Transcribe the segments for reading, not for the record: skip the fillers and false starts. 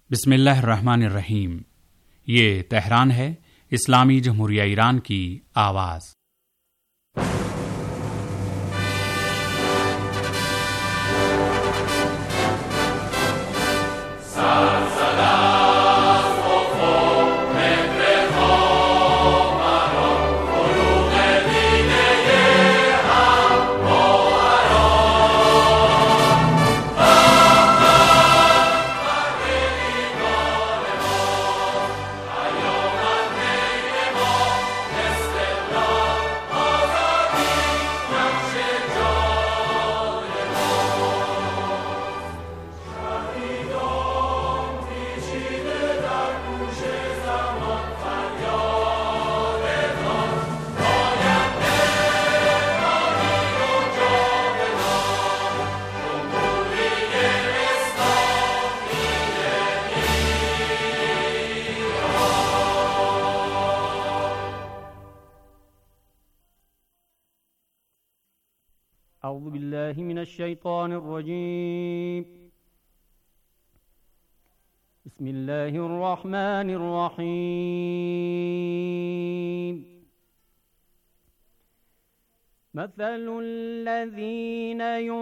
बिस्मिल्लाहिर्रहमानिर्रहीम। ये तेहरान है, इस्लामी जमहूरिया ईरान की आवाज़। أعوذ بالله من الشيطان الرجيم. بسم الله الرحمن الرحيم. مثل الذين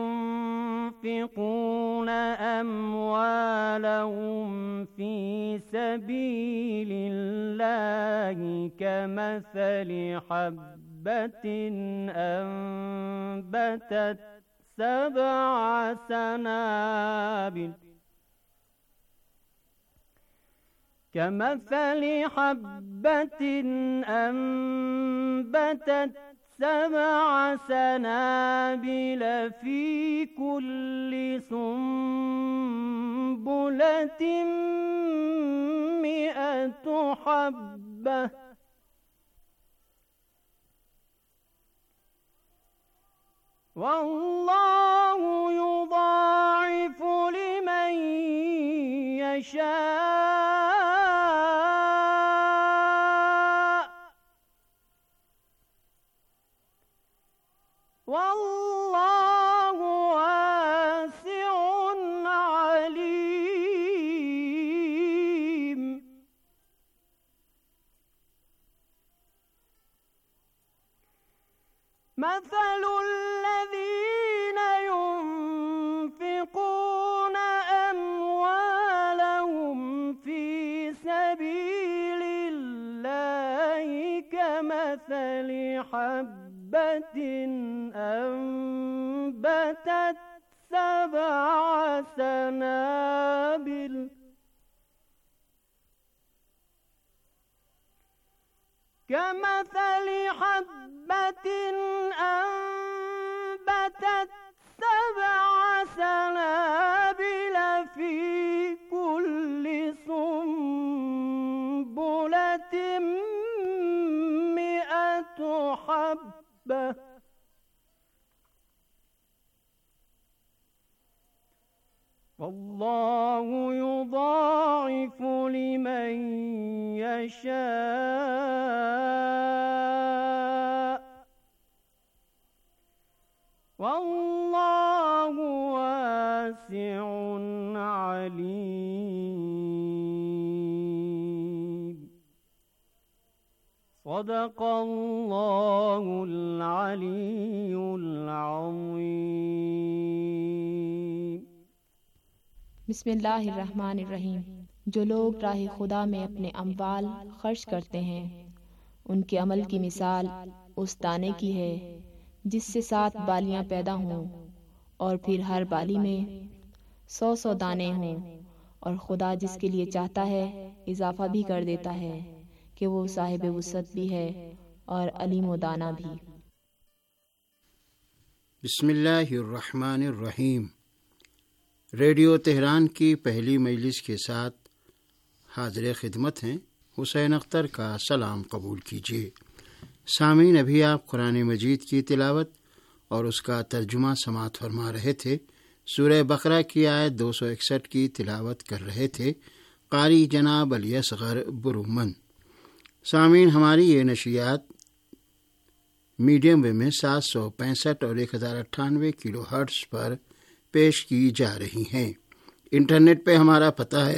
ينفقون أموالهم في سبيل الله كمثل حبة أنبتت 7 سنابل كمثل حبة أنبتت 7 سنابل في كل سنبلة 100 حبة والله يضاعف لمن يشاء والله واسع عليم. مثل الذين ينفقون أموالهم في سبيل الله كمثل حبة أنبتت 7 سنابل كمثل حبة أنبتت 7 سنابل في كل سنبلة 100 حبة والله يضاعف لمن يشاء والله واسع عليم. صدق الله العلي العظيم. बिस्मिल्लाहिर्रहमानिर्रहीम। जो लोग राह खुदा में अपने अम्वाल खर्च करते हैं उनके अमल की मिसाल उस दाने की है जिससे 7 बालियां पैदा हों और फिर हर बाली में 100 दाने हों, और खुदा जिसके लिए चाहता है इजाफा भी कर देता है कि वो साहिब वुसअत भी है और अलीम व दाना भी। बिस्मिल्लाहिर्रहमानिर्रहीम। रेडियो तेहरान की पहली मजलिस के साथ हाजिर खिदमत हैं। हुसैन अख्तर का सलाम कबूल कीजिए। सामीन, अभी आप कुरान मजीद की तिलावत और उसका तर्जुमा समाअत फरमा रहे थे। सूरह बकरा की आयत 261 की तिलावत कर रहे थे कारी जनाब अली असगर बुरुमन। सामीन, हमारी ये नशियात मीडियम वेव में 765 और 1098 किलो हर्ट्ज पर पेश की जा रही हैं। انٹرنیٹ پہ ہمارا پتہ ہے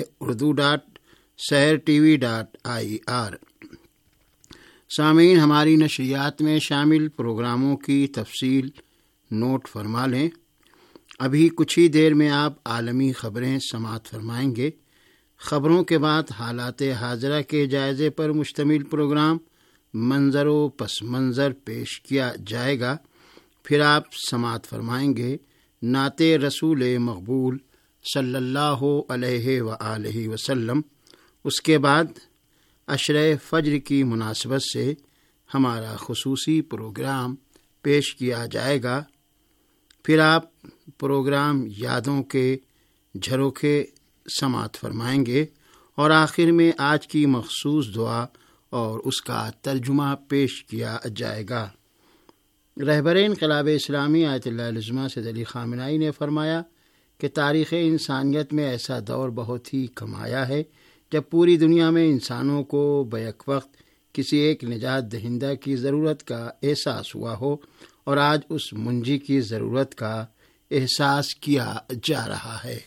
urdu.sehrtv.ir۔ سامعین، ہماری نشریات میں شامل پروگراموں کی تفصیل نوٹ فرما لیں۔ ابھی کچھ ہی دیر میں آپ عالمی خبریں سماعت فرمائیں گے۔ خبروں کے بعد حالات حاضرہ کے جائزے پر مشتمل پروگرام منظر و پس منظر پیش کیا جائے گا۔ پھر آپ سماعت فرمائیں گے نعت رسول مقبول صلی اللہ علیہ وآلہ وسلم۔ اس کے بعد عشرہ فجر کی مناسبت سے ہمارا خصوصی پروگرام پیش کیا جائے گا۔ پھر آپ پروگرام یادوں کے جھروکے سماعت فرمائیں گے اور آخر میں آج کی مخصوص دعا اور اس کا ترجمہ پیش کیا جائے گا۔ رہبر انقلاب اسلامی آیت اللہ العظمیٰ سید علی خامنہئی نے فرمایا کہ تاریخ انسانیت میں ایسا دور بہت ہی کم آیا ہے جب پوری دنیا میں انسانوں کو بیک وقت کسی ایک نجات دہندہ کی ضرورت کا احساس ہوا ہو، اور آج اس منجی کی ضرورت کا احساس کیا جا رہا ہے۔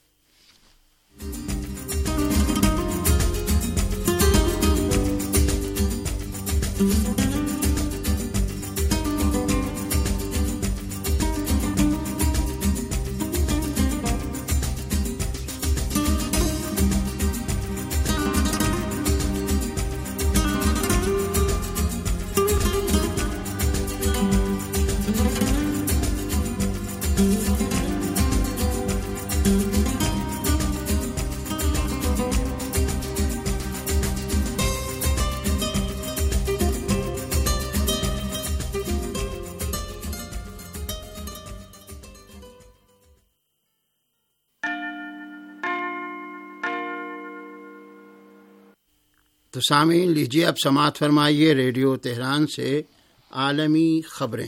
تو سامعین، لیجیے اب سماعت فرمائیے ریڈیو تہران سے عالمی خبریں۔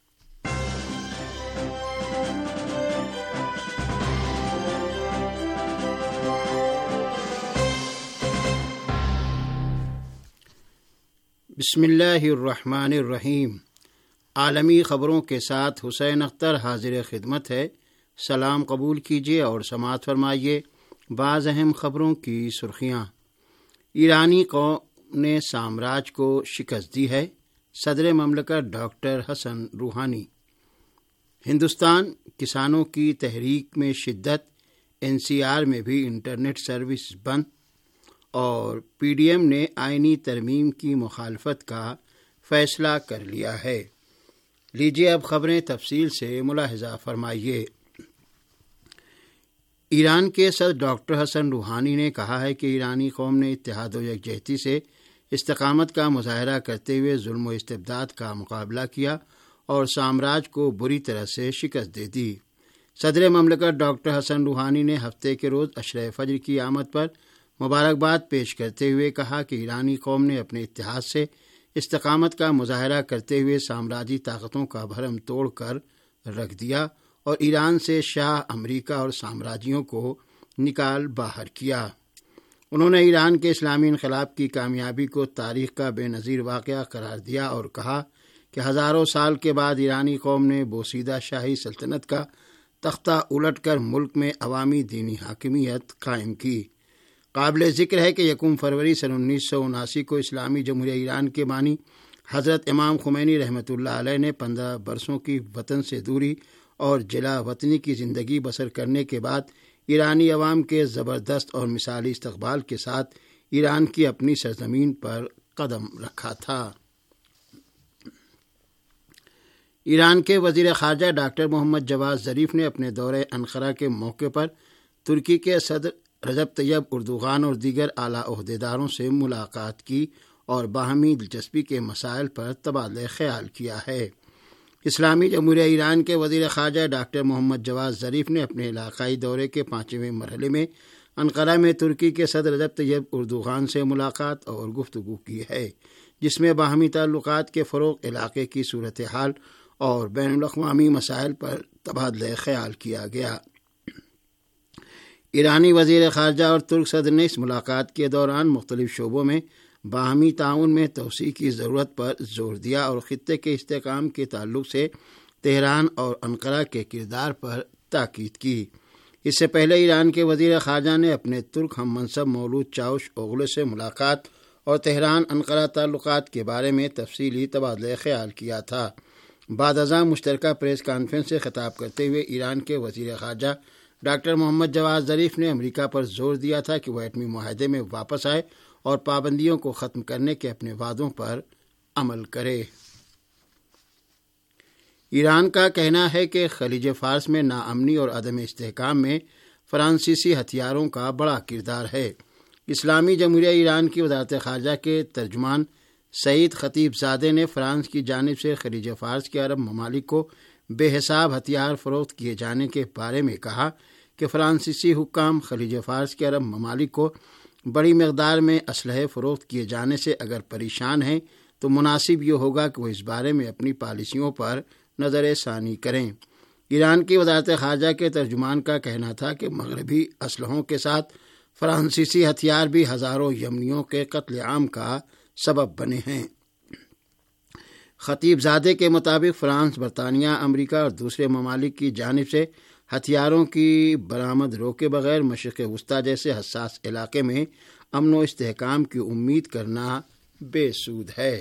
بسم اللہ الرحمن الرحیم۔ عالمی خبروں کے ساتھ حسین اختر حاضر خدمت ہے۔ سلام قبول کیجیے اور سماعت فرمائیے بعض اہم خبروں کی سرخیاں۔ ایرانی قوم نے سامراج کو شکست دی ہے، صدر مملکت ڈاکٹر حسن روحانی۔ ہندوستان کسانوں کی تحریک میں شدت، NCR میں بھی انٹرنیٹ سروس بند، اور PDM نے آئینی ترمیم کی مخالفت کا فیصلہ کر لیا ہے۔ لیجیے اب خبریں تفصیل سے ملاحظہ فرمائیے۔ ایران کے صدر ڈاکٹر حسن روحانی نے کہا ہے کہ ایرانی قوم نے اتحاد و یکجہتی سے استقامت کا مظاہرہ کرتے ہوئے ظلم و استبداد کا مقابلہ کیا اور سامراج کو بری طرح سے شکست دے دی۔ صدر مملکت ڈاکٹر حسن روحانی نے ہفتے کے روز عشرہ فجر کی آمد پر مبارکباد پیش کرتے ہوئے کہا کہ ایرانی قوم نے اپنے اتحاد سے استقامت کا مظاہرہ کرتے ہوئے سامراجی طاقتوں کا بھرم توڑ کر رکھ دیا اور ایران سے شاہ، امریکہ اور سامراجیوں کو نکال باہر کیا۔ انہوں نے ایران کے اسلامی انقلاب کی کامیابی کو تاریخ کا بے نظیر واقعہ قرار دیا اور کہا کہ ہزاروں سال کے بعد ایرانی قوم نے بوسیدہ شاہی سلطنت کا تختہ الٹ کر ملک میں عوامی دینی حاکمیت قائم کی۔ قابل ذکر ہے کہ 1 فروری سن 1979 کو اسلامی جمہوریہ ایران کے بانی حضرت امام خمینی رحمۃ اللہ علیہ نے 15 برسوں کی وطن سے دوری اور جلا وطنی کی زندگی بسر کرنے کے بعد ایرانی عوام کے زبردست اور مثالی استقبال کے ساتھ ایران کی اپنی سرزمین پر قدم رکھا تھا۔ ایران کے وزیر خارجہ ڈاکٹر محمد جواد ظریف نے اپنے دورہ انقرہ کے موقع پر ترکی کے صدر رجب طیب اردوغان اور دیگر اعلیٰ عہدیداروں سے ملاقات کی اور باہمی دلچسپی کے مسائل پر تبادلہ خیال کیا ہے۔ اسلامی جمہوریہ ایران کے وزیر خارجہ ڈاکٹر محمد جواد ظریف نے اپنے علاقائی دورے کے 5ویں مرحلے میں انقرہ میں ترکی کے صدر رجب طیب اردوغان سے ملاقات اور گفتگو کی ہے، جس میں باہمی تعلقات کے فروغ، علاقے کی صورتحال اور بین الاقوامی مسائل پر تبادلہ خیال کیا گیا۔ ایرانی وزیر خارجہ اور ترک صدر نے اس ملاقات کے دوران مختلف شعبوں میں باہمی تعاون میں توسیع کی ضرورت پر زور دیا اور خطے کے استحکام کے تعلق سے تہران اور انقرہ کے کردار پر تاکید کی۔ اس سے پہلے ایران کے وزیر خارجہ نے اپنے ترک ہم منصب مولود چاوش اوغلو سے ملاقات اور تہران انقرہ تعلقات کے بارے میں تفصیلی تبادلہ خیال کیا تھا۔ بعد ازاں مشترکہ پریس کانفرنس سے خطاب کرتے ہوئے ایران کے وزیر خارجہ ڈاکٹر محمد جواد ظریف نے امریکہ پر زور دیا تھا کہ وہ ایٹمی معاہدے میں واپس آئے اور پابندیوں کو ختم کرنے کے اپنے وعدوں پر عمل کرے۔ ایران کا کہنا ہے کہ خلیج فارس میں ناامنی اور عدم استحکام میں فرانسیسی ہتھیاروں کا بڑا کردار ہے۔ اسلامی جمہوریہ ایران کی وزارت خارجہ کے ترجمان سعید خطیب زادے نے فرانس کی جانب سے خلیج فارس کے عرب ممالک کو بے حساب ہتھیار فروخت کیے جانے کے بارے میں کہا کہ فرانسیسی حکام خلیج فارس کے عرب ممالک کو بڑی مقدار میں اسلحے فروخت کیے جانے سے اگر پریشان ہیں تو مناسب یہ ہوگا کہ وہ اس بارے میں اپنی پالیسیوں پر نظر ثانی کریں۔ ایران کی وزارت خارجہ کے ترجمان کا کہنا تھا کہ مغربی اسلحوں کے ساتھ فرانسیسی ہتھیار بھی ہزاروں یمنیوں کے قتل عام کا سبب بنے ہیں۔ خطیب زادے کے مطابق فرانس، برطانیہ، امریکہ اور دوسرے ممالک کی جانب سے ہتھیاروں کی برآمد روکے بغیر مشرق وسطیٰ جیسے حساس علاقے میں امن و استحکام کی امید کرنا بے سود ہے۔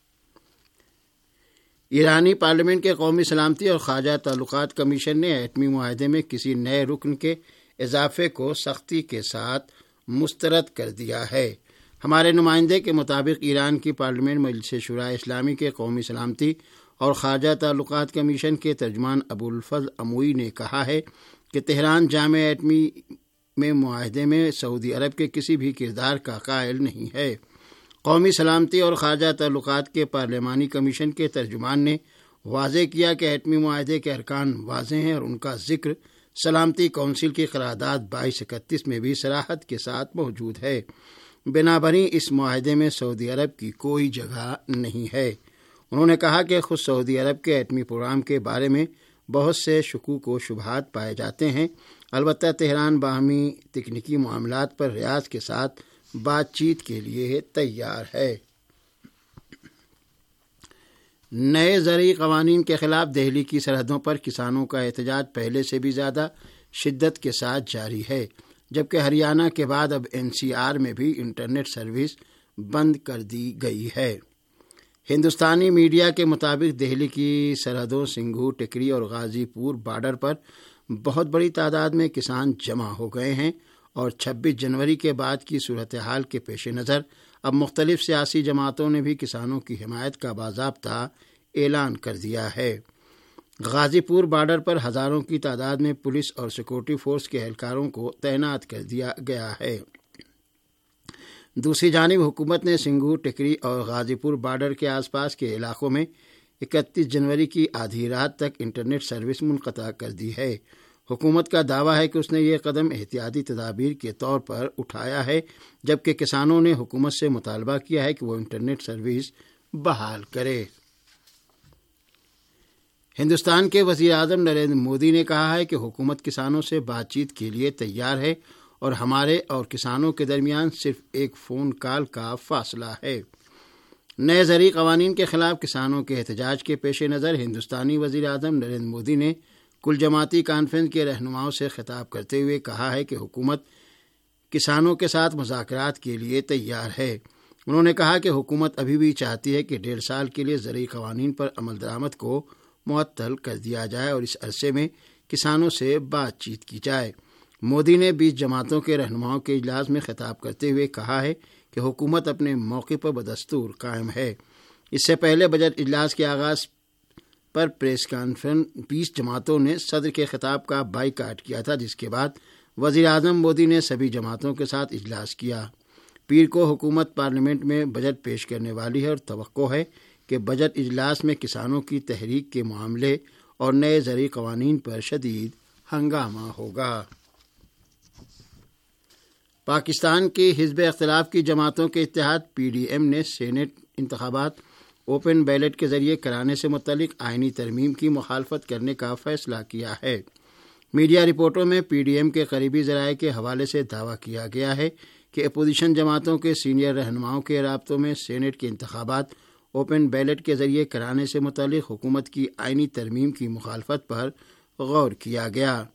ایرانی پارلیمنٹ کے قومی سلامتی اور خارجہ تعلقات کمیشن نے ایٹمی معاہدے میں کسی نئے رکن کے اضافے کو سختی کے ساتھ مسترد کر دیا ہے۔ ہمارے نمائندے کے مطابق ایران کی پارلیمنٹ مجلس شورائے اسلامی کے قومی سلامتی اور خارجہ تعلقات کمیشن کے ترجمان ابوالفضل اموئی نے کہا ہے کہ تہران جامع ایٹمی میں معاہدے میں سعودی عرب کے کسی بھی کردار کا قائل نہیں ہے۔ قومی سلامتی اور خارجہ تعلقات کے پارلیمانی کمیشن کے ترجمان نے واضح کیا کہ ایٹمی معاہدے کے ارکان واضح ہیں اور ان کا ذکر سلامتی کونسل کی قرارداد 2231 میں بھی صراحت کے ساتھ موجود ہے۔ بنابراین اس معاہدے میں سعودی عرب کی کوئی جگہ نہیں ہے۔ انہوں نے کہا کہ خود سعودی عرب کے ایٹمی پروگرام کے بارے میں بہت سے شکوک و شبہات پائے جاتے ہیں۔ البتہ تہران باہمی تکنیکی معاملات پر ریاض کے ساتھ بات چیت کے لیے تیار ہے۔ نئے زرعی قوانین کے خلاف دہلی کی سرحدوں پر کسانوں کا احتجاج پہلے سے بھی زیادہ شدت کے ساتھ جاری ہے، جبکہ ہریانہ کے بعد اب NCR میں بھی انٹرنیٹ سروس بند کر دی گئی ہے۔ ہندوستانی میڈیا کے مطابق دہلی کی سرحدوں سنگھو، ٹکری اور غازی پور بارڈر پر بہت بڑی تعداد میں کسان جمع ہو گئے ہیں اور 26 جنوری کے بعد کی صورتحال کے پیش نظر اب مختلف سیاسی جماعتوں نے بھی کسانوں کی حمایت کا باضابطہ اعلان کر دیا ہے۔ غازی پور بارڈر پر ہزاروں کی تعداد میں پولیس اور سیکورٹی فورس کے اہلکاروں کو تعینات کر دیا گیا ہے۔ دوسری جانب حکومت نے سنگھو، ٹکری اور غازی پور بارڈر کے آس پاس کے علاقوں میں 31 جنوری کی آدھی رات تک انٹرنیٹ سروس منقطع کر دی ہے۔ حکومت کا دعویٰ ہے کہ اس نے یہ قدم احتیاطی تدابیر کے طور پر اٹھایا ہے، جبکہ کسانوں نے حکومت سے مطالبہ کیا ہے کہ وہ انٹرنیٹ سروس بحال کرے۔ ہندوستان کے وزیر اعظم نریندر مودی نے کہا ہے کہ حکومت کسانوں سے بات چیت کے لیے تیار ہے اور ہمارے اور کسانوں کے درمیان صرف ایک فون کال کا فاصلہ ہے۔ نئے زرعی قوانین کے خلاف کسانوں کے احتجاج کے پیش نظر ہندوستانی وزیر اعظم نریندر مودی نے کل جماعتی کانفرنس کے رہنماؤں سے خطاب کرتے ہوئے کہا ہے کہ حکومت کسانوں کے ساتھ مذاکرات کے لیے تیار ہے۔ انہوں نے کہا کہ حکومت ابھی بھی چاہتی ہے کہ 1.5 سال کے لیے زرعی قوانین پر عمل درآمد کو معطل کر دیا جائے اور اس عرصے میں کسانوں سے بات چیت کی جائے۔ مودی نے 20 جماعتوں کے رہنماؤں کے اجلاس میں خطاب کرتے ہوئے کہا ہے کہ حکومت اپنے موقع پر بدستور قائم ہے۔ اس سے پہلے بجٹ اجلاس کے آغاز پر پریس کانفرنس 20 جماعتوں نے صدر کے خطاب کا بائیکاٹ کیا تھا، جس کے بعد وزیر اعظم مودی نے سبھی جماعتوں کے ساتھ اجلاس کیا۔ پیر کو حکومت پارلیمنٹ میں بجٹ پیش کرنے والی ہے اور توقع ہے کہ بجٹ اجلاس میں کسانوں کی تحریک کے معاملے اور نئے زرعی قوانین پر شدید ہنگامہ ہوگا۔ پاکستان کی حزب اختلاف کی جماعتوں کے اتحاد PDM نے سینیٹ انتخابات اوپن بیلٹ کے ذریعے کرانے سے متعلق آئینی ترمیم کی مخالفت کرنے کا فیصلہ کیا ہے۔ میڈیا رپورٹوں میں PDM کے قریبی ذرائع کے حوالے سے دعویٰ کیا گیا ہے کہ اپوزیشن جماعتوں کے سینئر رہنماؤں کے رابطوں میں سینیٹ کے انتخابات اوپن بیلٹ کے ذریعے کرانے سے متعلق حکومت کی آئینی ترمیم کی مخالفت پر غور کیا گیا۔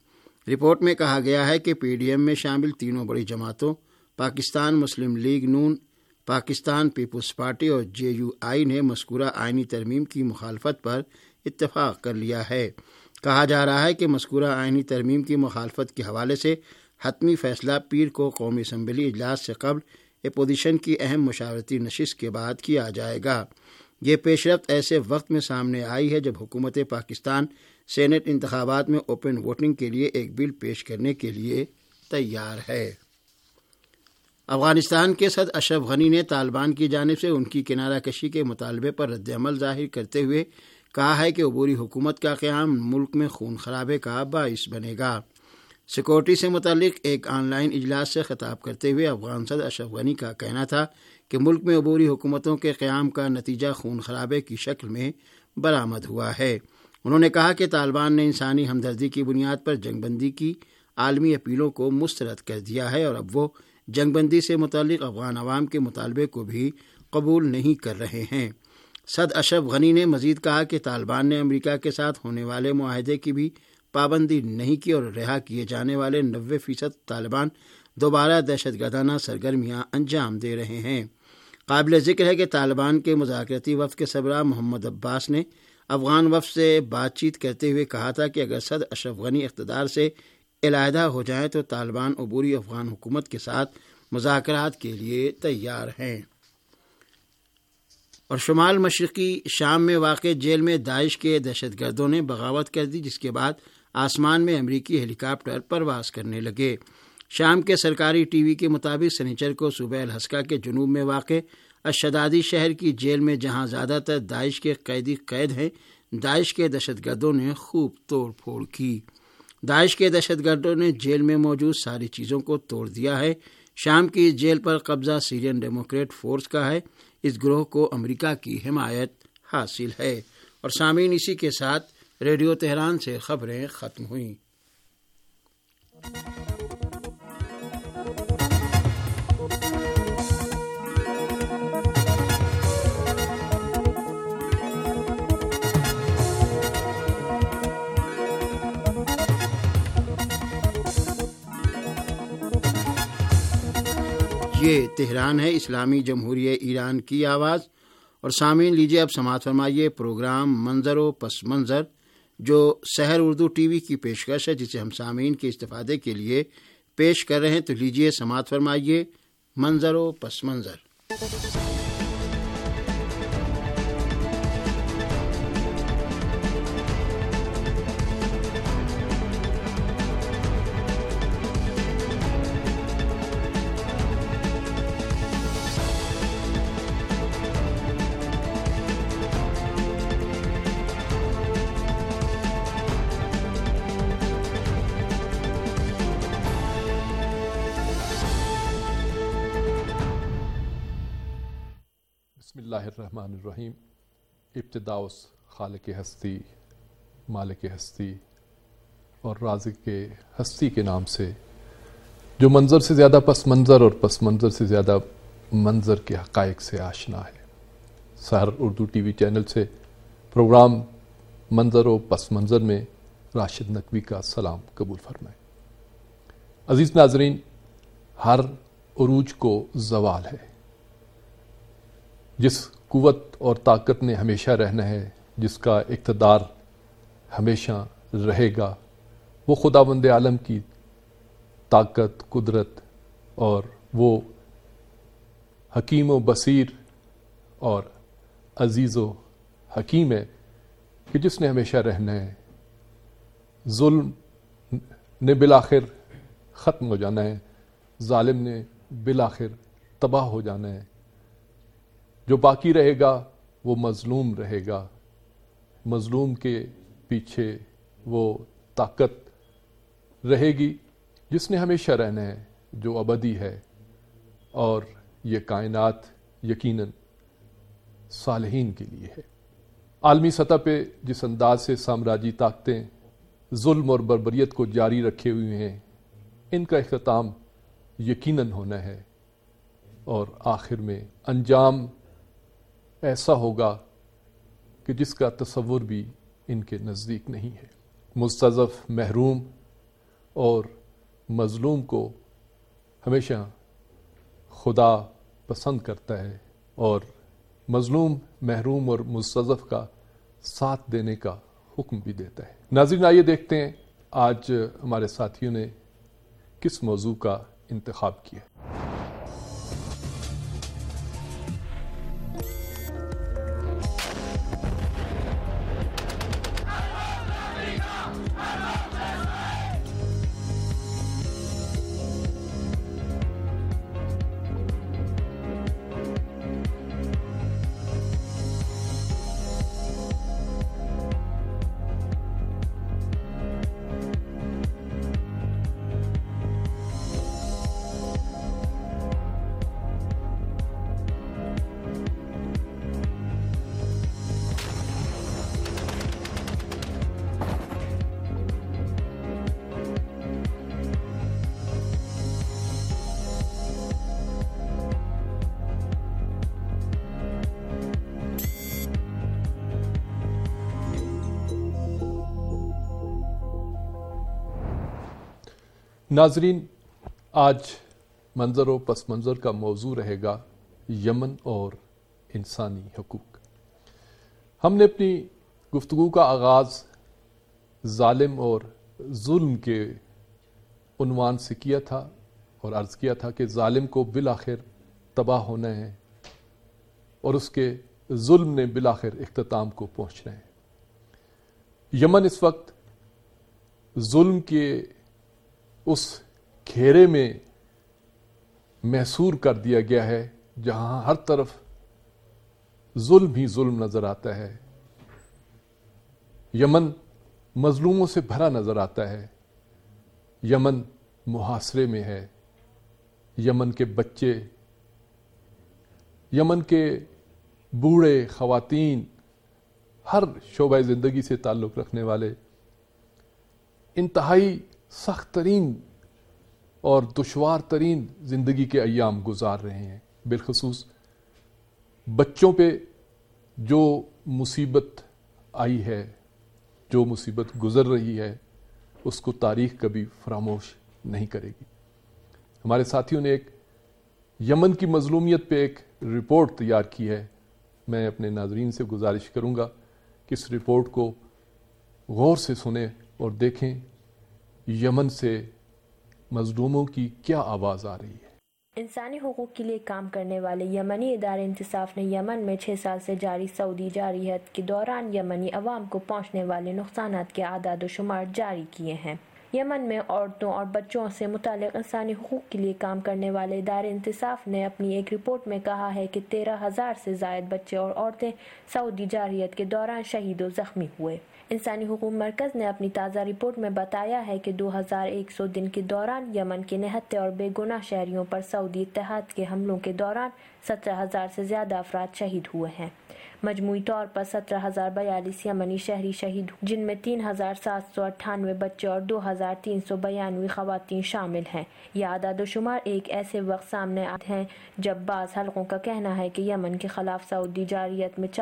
رپورٹ میں کہا گیا ہے کہ پی ڈی ایم میں شامل تینوں بڑی جماعتوں پاکستان مسلم لیگ نون، پاکستان پیپلز پارٹی اور جے یو آئی نے مذکورہ آئینی ترمیم کی مخالفت پر اتفاق کر لیا ہے۔ کہا جا رہا ہے کہ مذکورہ آئینی ترمیم کی مخالفت کے حوالے سے حتمی فیصلہ پیر کو قومی اسمبلی اجلاس سے قبل اپوزیشن کی اہم مشاورتی نشست کے بعد کیا جائے گا۔ یہ پیش رفت ایسے وقت میں سامنے آئی ہے جب حکومت پاکستان سینٹ انتخابات میں اوپن ووٹنگ کے لیے ایک بل پیش کرنے کے لیے تیار ہے۔ افغانستان کے صدر اشرف غنی نے طالبان کی جانب سے ان کی کنارہ کشی کے مطالبے پر رد عمل ظاہر کرتے ہوئے کہا ہے کہ عبوری حکومت کا قیام ملک میں خون خرابے کا باعث بنے گا۔ سیکورٹی سے متعلق ایک آن لائن اجلاس سے خطاب کرتے ہوئے افغان صدر اشرف غنی کا کہنا تھا کہ ملک میں عبوری حکومتوں کے قیام کا نتیجہ خون خرابے کی شکل میں برآمد ہوا ہے۔ انہوں نے کہا کہ طالبان نے انسانی ہمدردی کی بنیاد پر جنگ بندی کی عالمی اپیلوں کو مسترد کر دیا ہے اور اب وہ جنگ بندی سے متعلق افغان عوام کے مطالبے کو بھی قبول نہیں کر رہے ہیں۔ صدر اشرف غنی نے مزید کہا کہ طالبان نے امریکہ کے ساتھ ہونے والے معاہدے کی بھی پابندی نہیں کی اور رہا کیے جانے والے 90% طالبان دوبارہ دہشت گردانہ سرگرمیاں انجام دے رہے ہیں۔ قابل ذکر ہے کہ طالبان کے مذاکراتی وفد کے سربراہ محمد عباس نے افغان وفد سے بات چیت کرتے ہوئے کہا تھا کہ اگر صدر اشرف غنی اقتدار سے علیحدہ ہو جائیں تو طالبان عبوری افغان حکومت کے ساتھ مذاکرات کے لیے تیار ہیں۔ اور شمال مشرقی شام میں واقع جیل میں داعش کے دہشت گردوں نے بغاوت کر دی، جس کے بعد آسمان میں امریکی ہیلی کاپٹر پرواز کرنے لگے۔ شام کے سرکاری ٹی وی کے مطابق سنیچر کو صوبہ الحسکہ کے جنوب میں واقع الشدادی شہر کی جیل میں جہاں زیادہ تر داعش کے قیدی قید ہیں، داعش کے دہشت گردوں نے خوب توڑ پھوڑ کی۔ داعش کے دہشت گردوں نے جیل میں موجود ساری چیزوں کو توڑ دیا ہے۔ شام کی جیل پر قبضہ سیرین ڈیموکریٹ فورس کا ہے۔ اس گروہ کو امریکہ کی حمایت حاصل ہے۔ اور سامعین، اسی کے ساتھ ریڈیو تہران سے خبریں ختم ہوئیں۔ یہ تہران ہے، اسلامی جمہوریہ ایران کی آواز۔ اور سامعین، لیجیے اب سماعت فرمائیے پروگرام منظر و پس منظر، جو سحر اردو ٹی وی کی پیشکش ہے، جسے ہم سامعین کے استفادے کے لیے پیش کر رہے ہیں۔ تو لیجیے سماعت فرمائیے منظر و پس منظر۔ بسم اللہ الرحمن الرحیم۔ ابتدا اس خالق ہستی، مالک ہستی اور رازق ہستی کے نام سے، جو منظر سے زیادہ پس منظر اور پس منظر سے زیادہ منظر کے حقائق سے آشنا ہے۔ Sahar Urdu T V channel سے پروگرام منظر و پس منظر میں راشد نقوی کا سلام قبول فرمائیں۔ عزیز ناظرین، ہر عروج کو زوال ہے۔ جس قوت اور طاقت نے ہمیشہ رہنا ہے، جس کا اقتدار ہمیشہ رہے گا، وہ خداوند عالم کی طاقت، قدرت اور وہ حکیم و بصیر اور عزیز و حکیم ہے کہ جس نے ہمیشہ رہنا ہے۔ ظلم نے بالآخر ختم ہو جانا ہے، ظالم نے بالآخر تباہ ہو جانا ہے۔ جو باقی رہے گا وہ مظلوم رہے گا، مظلوم کے پیچھے وہ طاقت رہے گی جس نے ہمیشہ رہنا ہے، جو ابدی ہے۔ اور یہ کائنات یقیناً صالحین کے لیے ہے۔ عالمی سطح پہ جس انداز سے سامراجی طاقتیں ظلم اور بربریت کو جاری رکھے ہوئے ہیں، ان کا اختتام یقیناً ہونا ہے، اور آخر میں انجام ایسا ہوگا کہ جس کا تصور بھی ان کے نزدیک نہیں ہے۔ مستضعف، محروم اور مظلوم کو ہمیشہ خدا پسند کرتا ہے اور مظلوم، محروم اور مستضعف کا ساتھ دینے کا حکم بھی دیتا ہے۔ ناظرین، آئیے دیکھتے ہیں آج ہمارے ساتھیوں نے کس موضوع کا انتخاب کیا۔ ناظرین، آج منظر و پس منظر کا موضوع رہے گا یمن اور انسانی حقوق۔ ہم نے اپنی گفتگو کا آغاز ظالم اور ظلم کے عنوان سے کیا تھا اور عرض کیا تھا کہ ظالم کو بالآخر تباہ ہونا ہے اور اس کے ظلم نے بالآخر اختتام کو پہنچنا ہے۔ یمن اس وقت ظلم کے اس گھیرے میں محصور کر دیا گیا ہے جہاں ہر طرف ظلم ہی ظلم نظر آتا ہے۔ یمن مظلوموں سے بھرا نظر آتا ہے۔ یمن محاصرے میں ہے۔ یمن کے بچے، یمن کے بوڑھے، خواتین، ہر شعبہ زندگی سے تعلق رکھنے والے انتہائی سخت ترین اور دشوار ترین زندگی کے ایام گزار رہے ہیں۔ بالخصوص بچوں پہ جو مصیبت آئی ہے، جو مصیبت گزر رہی ہے، اس کو تاریخ کبھی فراموش نہیں کرے گی۔ ہمارے ساتھیوں نے ایک یمن کی مظلومیت پہ ایک رپورٹ تیار کی ہے۔ میں اپنے ناظرین سے گزارش کروں گا کہ اس رپورٹ کو غور سے سنیں اور دیکھیں یمن سے مظلوموں کی کیا آواز آ رہی ہے۔ انسانی حقوق کے لیے کام کرنے والے یمنی ادارے انصاف نے یمن میں 6 سال سے جاری سعودی جارحیت کے دوران یمنی عوام کو پہنچنے والے نقصانات کے اعداد و شمار جاری کیے ہیں۔ یمن میں عورتوں اور بچوں سے متعلق انسانی حقوق کے لیے کام کرنے والے ادارے انصاف نے اپنی ایک رپورٹ میں کہا ہے کہ 13,000 سے زائد بچے اور عورتیں سعودی جارحیت کے دوران شہید و زخمی ہوئے۔ انسانی حقوق مرکز نے اپنی تازہ رپورٹ میں بتایا ہے کہ 2100 دن کے دوران یمن کے نہتے اور بے گناہ شہریوں پر سعودی اتحاد کے حملوں کے دوران 17,000 سے زیادہ افراد شہید ہوئے ہیں۔ مجموعی طور پر 17,042 یمنی شہری شہید ہوئے، جن میں 3,798 بچے اور 2,392 خواتین شامل ہیں۔ یہ اعداد و شمار ایک ایسے وقت سامنے آتے ہیں جب بعض حلقوں کا کہنا ہے کہ یمن کے خلاف سعودی جارحیت میں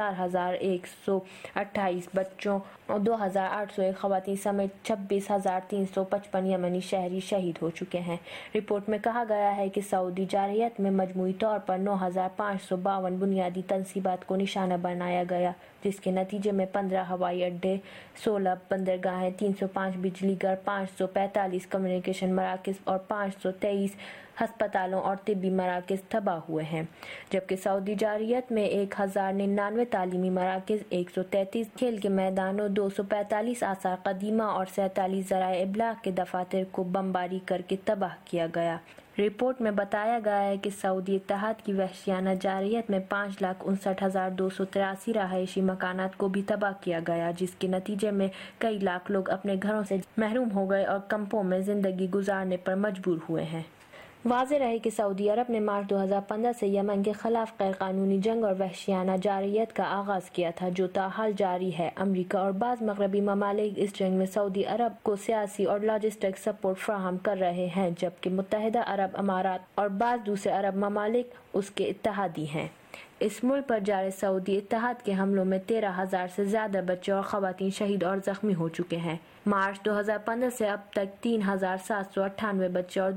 4,128 بچوں اور 2,801 خواتین سمیت 26,355 یمنی شہری شہید ہو چکے ہیں۔ رپورٹ میں کہا گیا ہے کہ سعودی جارحیت میں مجموعی طور پر 9,552 بنیادی تنصیبات کو نشانہ بنایا گیا، جس کے نتیجے میں 15 ہوائی اڈے، 16 بندرگاہیں، 305 بجلی گھر، 545 کمیونیکیشن مراکز اور 523 ہسپتالوں اور طبی مراکز تباہ ہوئے ہیں، جبکہ سعودی جارحیت میں 1,099 تعلیمی مراکز، 133 کھیل کے میدانوں، 245 آثار قدیمہ اور 47 ذرائع ابلاغ کے دفاتر کو بمباری کر کے تباہ کیا گیا۔ رپورٹ میں بتایا گیا ہے کہ سعودی اتحاد کی وحشیانہ جارحیت میں 5,59,283 رہائشی مکانات کو بھی تباہ کیا گیا، جس کے نتیجے میں کئی لاکھ لوگ اپنے گھروں سے محروم ہو گئے اور کیمپوں میں زندگی گزارنے پر مجبور ہوئے ہیں۔ واضح رہے کہ سعودی عرب نے مارچ 2015 سے یمن کے خلاف غیر قانونی جنگ اور وحشیانہ جارحیت کا آغاز کیا تھا، جو تاحال جاری ہے۔ امریکہ اور بعض مغربی ممالک اس جنگ میں سعودی عرب کو سیاسی اور لاجسٹک سپورٹ فراہم کر رہے ہیں، جبکہ متحدہ عرب امارات اور بعض دوسرے عرب ممالک اس کے اتحادی ہیں۔ اس ملک پر جاری سعودی اتحاد کے حملوں میں 13,000 سے زیادہ بچے اور خواتین شہید اور زخمی ہو چکے ہیں۔ مارچ 2015 سے اب تک 3,798 بچے اور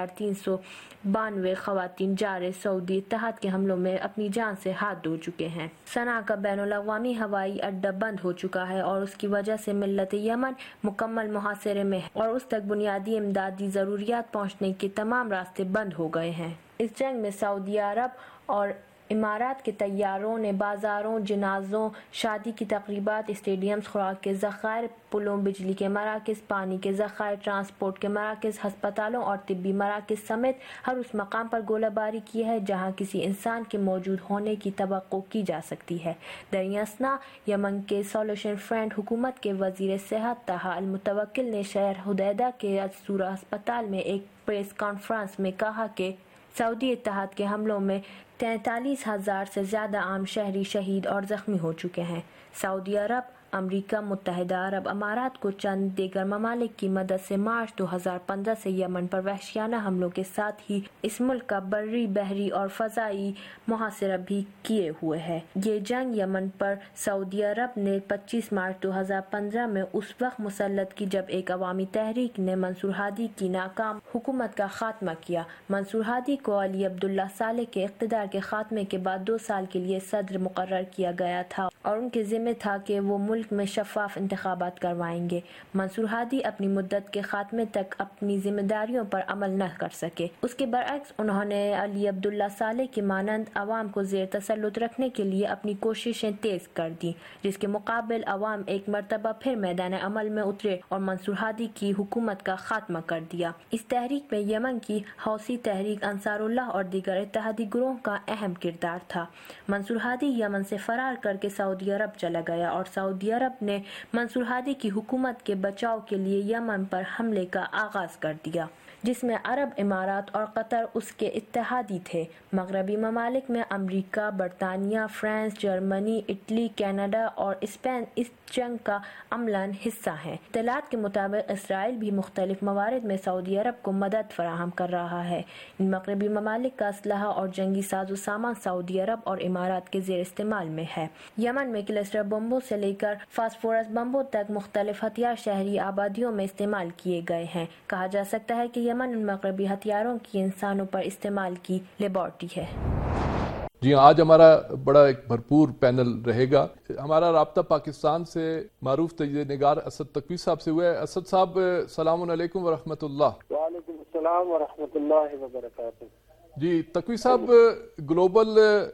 2,392 خواتین جارح سعودی اتحاد کے حملوں میں اپنی جان سے ہاتھ دھو چکے ہیں۔ صنعاء کا بین الاقوامی ہوائی اڈہ بند ہو چکا ہے اور اس کی وجہ سے ملت یمن مکمل محاصرے میں ہے اور اس تک بنیادی امدادی ضروریات پہنچنے کے تمام راستے بند ہو گئے ہیں۔ اس جنگ میں سعودی عرب اور امارات کے طیاروں نے بازاروں، جنازوں، شادی کی تقریبات، اسٹیڈیمز، خوراک کے ذخائر، پلوں، بجلی کے مراکز، پانی کے ذخائر، ٹرانسپورٹ کے مراکز، ہسپتالوں اور طبی مراکز سمیت ہر اس مقام پر گولہ باری کی ہے جہاں کسی انسان کے موجود ہونے کی توقع کی جا سکتی ہے۔ دریں اثنا یمن کے سالویشن فرنٹ حکومت کے وزیر صحت طه المتوکل نے شہر حدیدہ کے الصورہ ہسپتال میں ایک پریس کانفرنس میں کہا کہ سعودی اتحاد کے حملوں میں 43,000 سے زیادہ عام شہری شہید اور زخمی ہو چکے ہیں۔ سعودی عرب، امریکہ متحدہ عرب امارات کو چند دیگر ممالک کی مدد سے مارچ 2015 سے یمن پر وحشیانہ حملوں کے ساتھ ہی اس ملک کا بری، بحری اور فضائی محاصرہ بھی کیے ہوئے ہے۔ یہ جنگ یمن پر سعودی عرب نے 25 مارچ 2015 میں اس وقت مسلط کی جب ایک عوامی تحریک نے منصور ہادی کی ناکام حکومت کا خاتمہ کیا۔ منصور ہادی کو علی عبداللہ صالح کے اقتدار کے خاتمے کے بعد 2 سال کے لیے صدر مقرر کیا گیا تھا اور ان کے ذمہ تھا کہ وہ ملک میں شفاف انتخابات کروائیں گے۔ منصور ہادی اپنی مدت کے خاتمے تک اپنی ذمہ داریوں پر عمل نہ کر سکے۔ اس کے برعکس انہوں نے علی عبداللہ صالح کی مانند عوام کو زیر تسلط رکھنے کے لیے اپنی کوششیں تیز کر دیں، جس کے مقابل عوام ایک مرتبہ پھر میدان عمل میں اترے اور منصور ہادی کی حکومت کا خاتمہ کر دیا۔ اس تحریک میں یمن کی حوثی تحریک انصار اللہ اور دیگر اتحادی گروہ کا اہم کردار تھا۔ منصور ہادی یمن سے فرار کر کے سعودی عرب چلا گیا اور سعودی عرب نے منصور ہادی کی حکومت کے بچاؤ کے لیے یمن پر حملے کا آغاز کر دیا، جس میں عرب امارات اور قطر اس کے اتحادی تھے۔ مغربی ممالک میں امریکہ، برطانیہ، فرانس، جرمنی، اٹلی، کینیڈا اور اسپین اس جنگ کا عملاً حصہ ہیں۔ اطلاعات کے مطابق اسرائیل بھی مختلف موارد میں سعودی عرب کو مدد فراہم کر رہا ہے۔ ان مغربی ممالک کا اسلحہ اور جنگی ساز و سامان سعودی عرب اور امارات کے زیر استعمال میں ہے۔ یمن میں کلسٹر بمبوں سے لے کر فاسفورس بمبوں تک مختلف ہتھیار شہری آبادیوں میں استعمال کیے گئے ہیں۔ کہا جا سکتا ہے کہ یمن ان مغربی ہتھیاروں کی انسانوں پر استعمال کی لیبارٹری ہے۔ جی آج ہمارا بڑا ایک بھرپور پینل رہے گا۔ ہمارا رابطہ پاکستان سے معروف تجزیہ نگار اسد تقوی صاحب سے ہوا ہے۔ اسد صاحب السلام علیکم ورحمۃ اللہ۔ وعلیکم السلام ورحمۃ اللہ وبرکاتہ۔ جی تقوی صاحب، global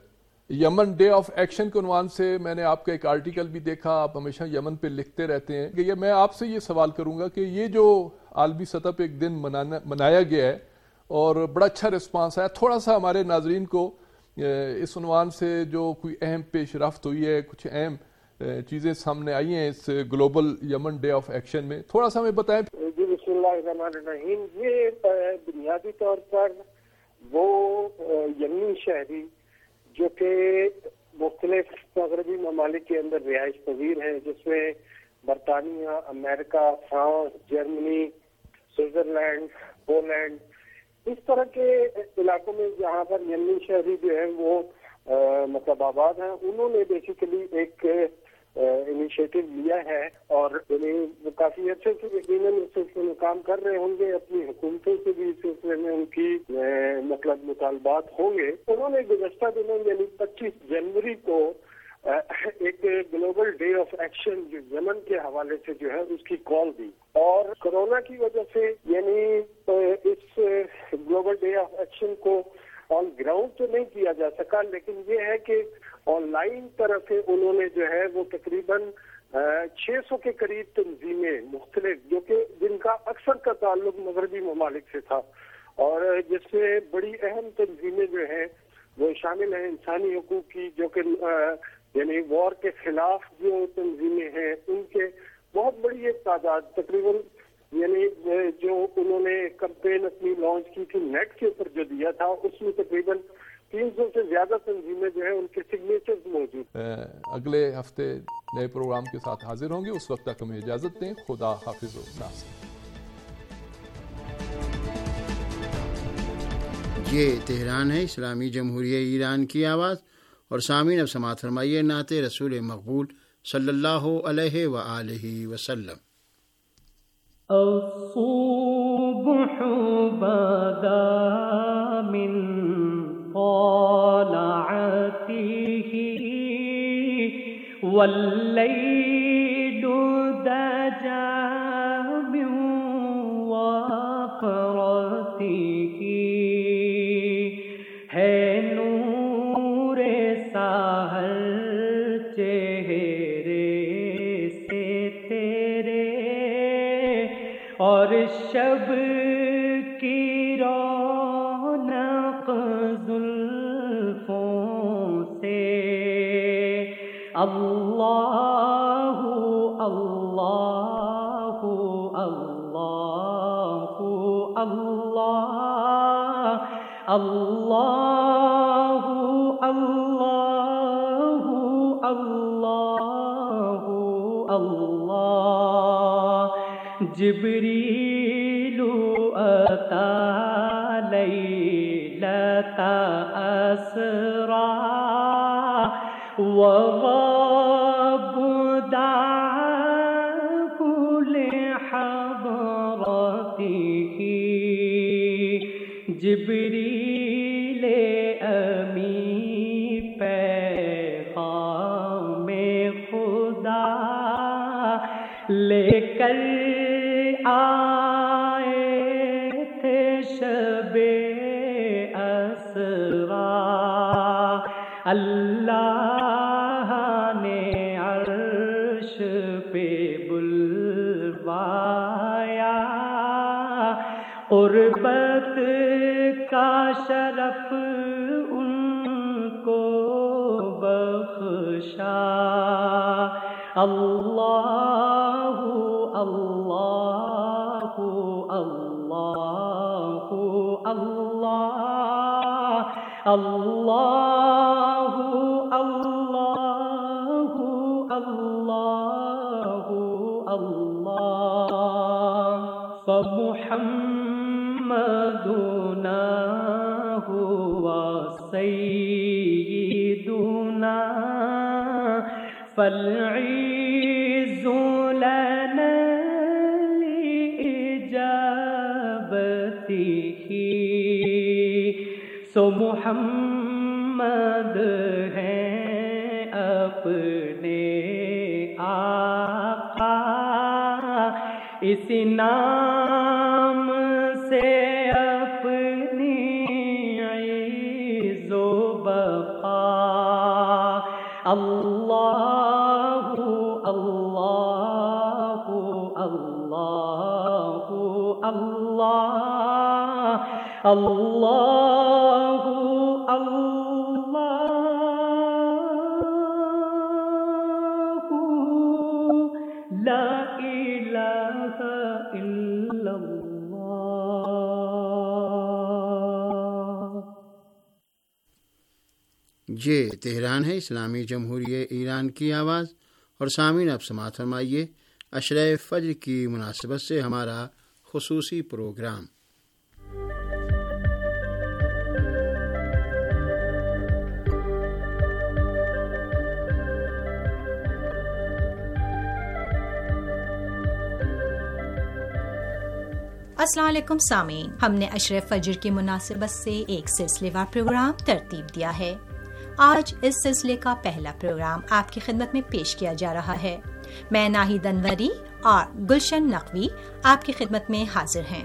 Yemen day of action کے عنوان سے میں نے آپ کا ایک آرٹیکل بھی دیکھا، آپ ہمیشہ یمن پہ لکھتے رہتے ہیں کہ میں آپ سے یہ سوال کروں گا کہ یہ جو عالمی سطح پہ ایک دن منایا گیا ہے اور بڑا اچھا رسپانس آیا، تھوڑا سا ہمارے ناظرین کو اس عنوان سے جو کوئی اہم پیش رفت ہوئی ہے، کچھ اہم چیزیں سامنے آئی ہیں اس global Yemen day of action میں، تھوڑا سا ہمیں بتائیں۔ جی بسم اللہ الرحمن الرحیم۔ یہ بنیادی طور پر وہ یمنی شہری جو کہ مختلف مغربی ممالک کے اندر رہائش پذیر ہیں، جس میں برطانیہ، امریکہ، فرانس، جرمنی، سوئٹزرلینڈ، پولینڈ، اس طرح کے علاقوں میں جہاں پر یمنی شہری جو ہیں وہ مطلب آباد ہیں، انہوں نے بیسیکلی ایک انیشیٹو لیا ہے اور وہ کافی اچھے سے یقیناً اس سلسلے میں کام کر رہے ہوں گے، اپنی حکومتوں سے بھی اس سلسلے میں ان کی مطلب مطالبات ہوں گے۔ انہوں نے گزشتہ دنوں یعنی 25 جنوری کو ایک گلوبل ڈے آف ایکشن جو یمن کے حوالے سے جو ہے اس کی کال دی، اور کرونا کی وجہ سے یعنی اس گلوبل ڈے آف ایکشن کو آن گراؤنڈ تو نہیں کیا جا سکا، لیکن یہ ہے کہ آن لائن طرف سے انہوں نے جو ہے وہ تقریباً 600 کے قریب تنظیمیں مختلف جو کہ جن کا اکثر کا تعلق مغربی ممالک سے تھا، اور جس میں بڑی اہم تنظیمیں جو ہیں وہ شامل ہیں انسانی حقوق کی، جو کہ یعنی وار کے خلاف جو تنظیمیں ہیں ان کے بہت بڑی ایک تعداد، تقریباً یعنی جو انہوں نے کمپین اپنی لانچ کی تھی نیٹ کے اوپر جو دیا تھا، اس میں تقریباً 300 سے زیادہ تنظیمیں جو ہیں ان کے سگنیچرز موجود۔ اگلے ہفتے نئے پروگرام کے ساتھ حاضر ہوں گے، اس وقت تک ہمیں اجازت دیں۔ خدا حافظ و ناصر۔ یہ تہران ہے، اسلامی جمہوریہ ایران کی آواز، اور سامعین اب سماعت فرمائیے نعت رسول مقبول صلی اللہ علیہ وآلہ وسلم۔ الصبح بدا من طلعته والليل دجا من وفرته ہے نور سحر چہرے سے تیرے اور شب کی رونق زلفوں سے اللہ اللہ اللہ اللہ اللہ اللہ اللہ اللہ جبریل اتی لیلۃ اسری وغاب دعاه لحضرته جبریل امی پیغام خدا لے کر آئے تھے شب اسرا اللہ نے عرش پہ بلوایا قربت کا شرف ان کو بخشا اللہ اللہ اللہ اللہ اللہ اللہ اللہ اللہ فمحمدنا هو سيدنا فالعز لنا لإجابته سو محمد ہیں اپنے آقا اس نام سے اپنی عز و بقا اللہ اللہ اللہ اللہ اللہ لا الہ الا اللہ۔ یہ تہران ہے، اسلامی جمہوریہ ایران کی آواز، اور سامعین اب سماعت فرمائیے عشرہ فجر کی مناسبت سے ہمارا خصوصی پروگرام۔ السلام علیکم سامعین، ہم نے عشرہ فجر کی مناسبت سے ایک سلسلے وار پروگرام ترتیب دیا ہے۔ آج اس سلسلے کا پہلا پروگرام آپ کی خدمت میں پیش کیا جا رہا ہے۔ میں ناہید انوری اور گلشن نقوی آپ کی خدمت میں حاضر ہیں۔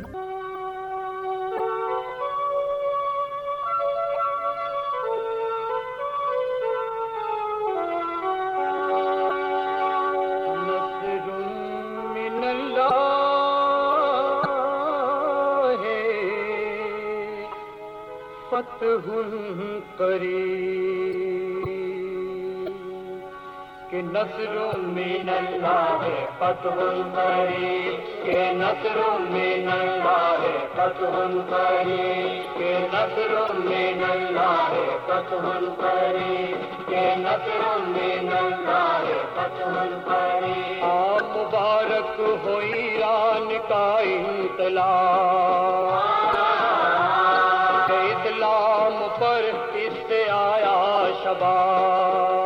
نصر من اللہ فتح قریب، کہ نصر من اللہ فتح قریب، کہ نصر من اللہ فتح قریب، کہ نصر من اللہ فتح قریب۔ مبارک ہو ایران کا انقلاب، اسلام پر اس سے آیا شباب۔